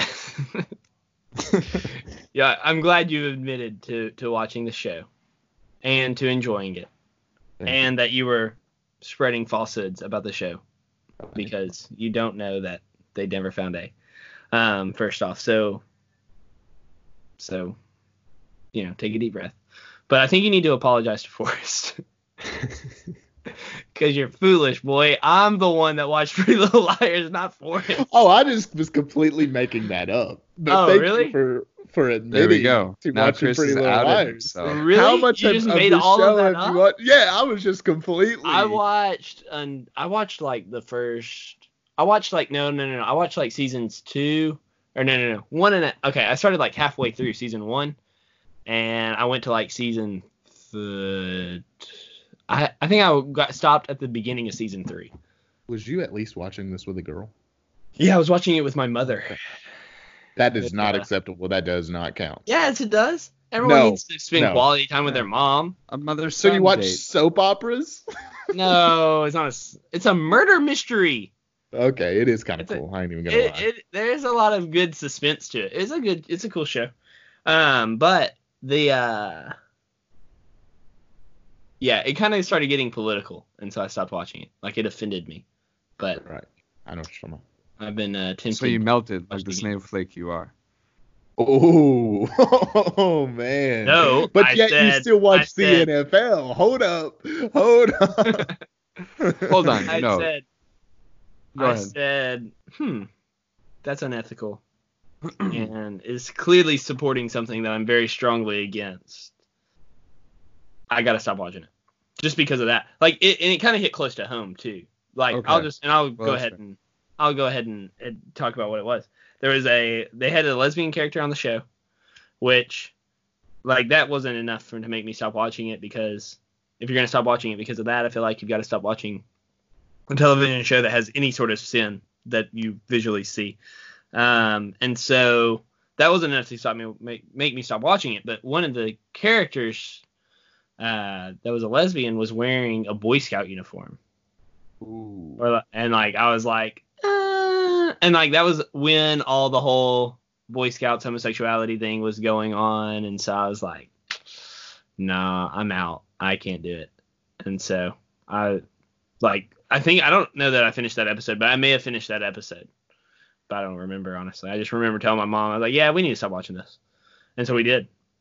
yeah, I'm glad you admitted to to watching the show and to enjoying it, Thank and that you were spreading falsehoods about the show because you don't know that they never found A. Um, first off, so so you know, take a deep breath. But I think you need to apologize to Forrest. Because you're foolish, boy. I'm the one that watched Pretty Little Liars, not Forrest. Oh, I just was completely making that up. But Oh, thank really? you for for admitting There we go. to Now watching Chris Pretty is Little outed Liars. himself. Really? How much You of, just of made the all of show that have you up? watched? Yeah, I was just completely. I watched and I watched like the first. I watched like no no no no. I watched like seasons two or no no no one and a, okay. I started like halfway through season one, and I went to like season. Th- I I think I got stopped at the beginning of season three. Was you at least watching this with a girl? Yeah, I was watching it with my mother. That is not Uh, acceptable. That does not count. Yes, it does. Everyone No, needs to spend no. quality time with their mom. A mother's So you son watch date. soap operas? No, it's not a. s- It's a murder mystery. Okay, it is kind of It's a- cool. I ain't even gonna It, lie. it there's a lot of good suspense to it. It's a good. It's a cool show. Um, but the uh. Yeah, it kind of started getting political, and so I stopped watching it. Like it offended me, but Right. I know what you're talking I've been uh, tempted. So you melted like the Watch the game. snowflake you are. about. Oh, oh man. No, But I yet you said- still watch I the said- N F L. Hold up. Hold up. Hold on. I No. said. Go I ahead. said, hmm, that's unethical, and is clearly supporting something that I'm very strongly against. I gotta stop watching it, just because of that. Like, it, and it kind of hit close to home too. Like, Okay. I'll just and I'll Well, go that's ahead fair. and I'll go ahead and, and talk about what it was. There was a they had a lesbian character on the show, which, like, that wasn't enough for to make me stop watching it, because if you're gonna stop watching it because of that, I feel like you've got to stop watching a television show that has any sort of sin that you visually see. Um, and so that wasn't enough to stop me make, make me stop watching it. But one of the characters uh, that was a lesbian was wearing a Boy Scout uniform. Ooh. Or, and like I was like, uh, and like that was when all the whole Boy Scouts homosexuality thing was going on, and so I was like, nah, I'm out. I can't do it. And so I like I think I don't know that I finished that episode, but I may have finished that episode. But I don't remember, honestly. I just remember telling my mom, I was like, yeah, we need to stop watching this. And so we did.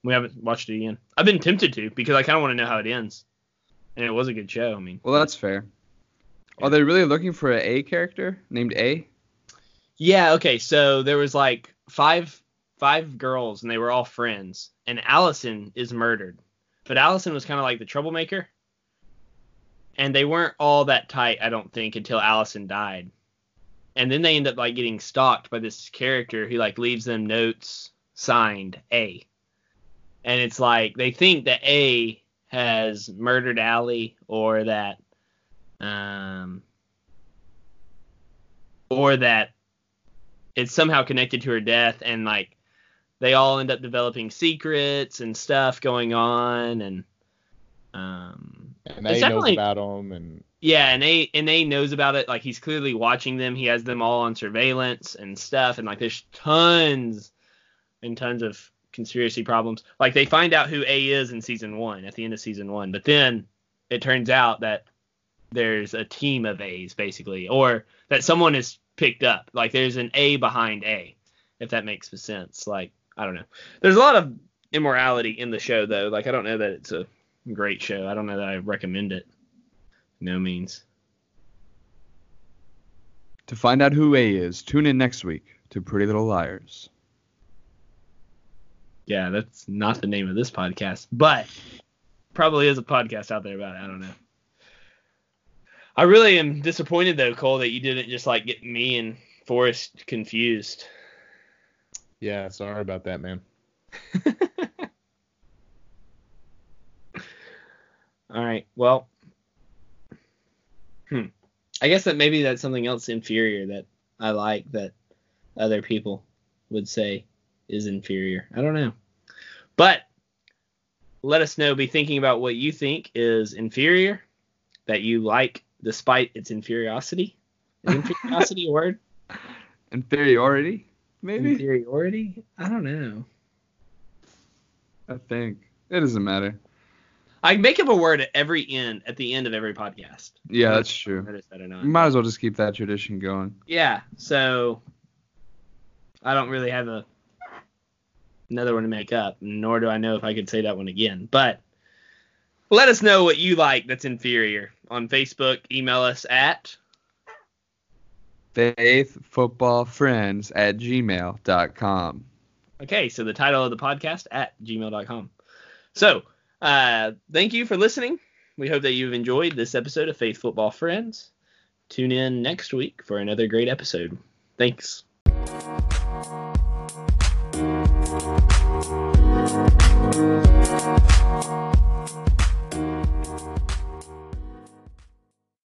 We haven't watched it again. I've been tempted to because I kind of want to know how it ends. And it was a good show. I mean, Well, that's fair. Are they really looking for an A character named A? yeah. Okay. So there was like five five girls, and they were all friends. And Allison is murdered, but Allison was kind of like the troublemaker. And they weren't all that tight, I don't think, until Allison died. And then they end up like getting stalked by this character who like leaves them notes signed A. And it's like they think that A has murdered Allie, or that um or that it's somehow connected to her death, and like they all end up developing secrets and stuff going on, and um And it's they knows definitely- about them, and yeah, and A and A knows about it. Like he's clearly watching them. He has them all on surveillance and stuff. And like there's tons and tons of conspiracy problems. Like they find out who A is in season one at the end of season one, but then it turns out that there's a team of A's basically, or that someone is picked up. Like there's an A behind A, if that makes sense. Like I don't know. There's a lot of immorality in the show though. Like I don't know that it's a great show. I don't know that I recommend it. No means. To find out who A is, tune in next week to Pretty Little Liars. Yeah, that's not the name of this podcast, but probably is a podcast out there about it. I don't know. I really am disappointed though, Cole, that you didn't just like get me and Forrest confused. yeah, sorry about that, man. All right. Well, hmm. I guess that maybe that's something else inferior that I like that other people would say is inferior. I don't know. But let us know. Be thinking about what you think is inferior, that you like despite its inferiority. Is inferiority a word? Inferiority, maybe? Inferiority? I don't know. I think. It doesn't matter. I make up a word at every end, at the end of every podcast. Yeah, I that's don't know if you true. noticed that or not. You might as well just keep that tradition going. Yeah, so I don't really have a another one to make up, nor do I know if I could say that one again. But let us know what you like that's inferior on Facebook. Email us at faithfootballfriends at gmail dot com. okay. So the title of the podcast at gmail dot com. So uh, thank you for listening. We hope that you've enjoyed this episode of Faith Football Friends. Tune in next week for another great episode. Thanks. Thank you.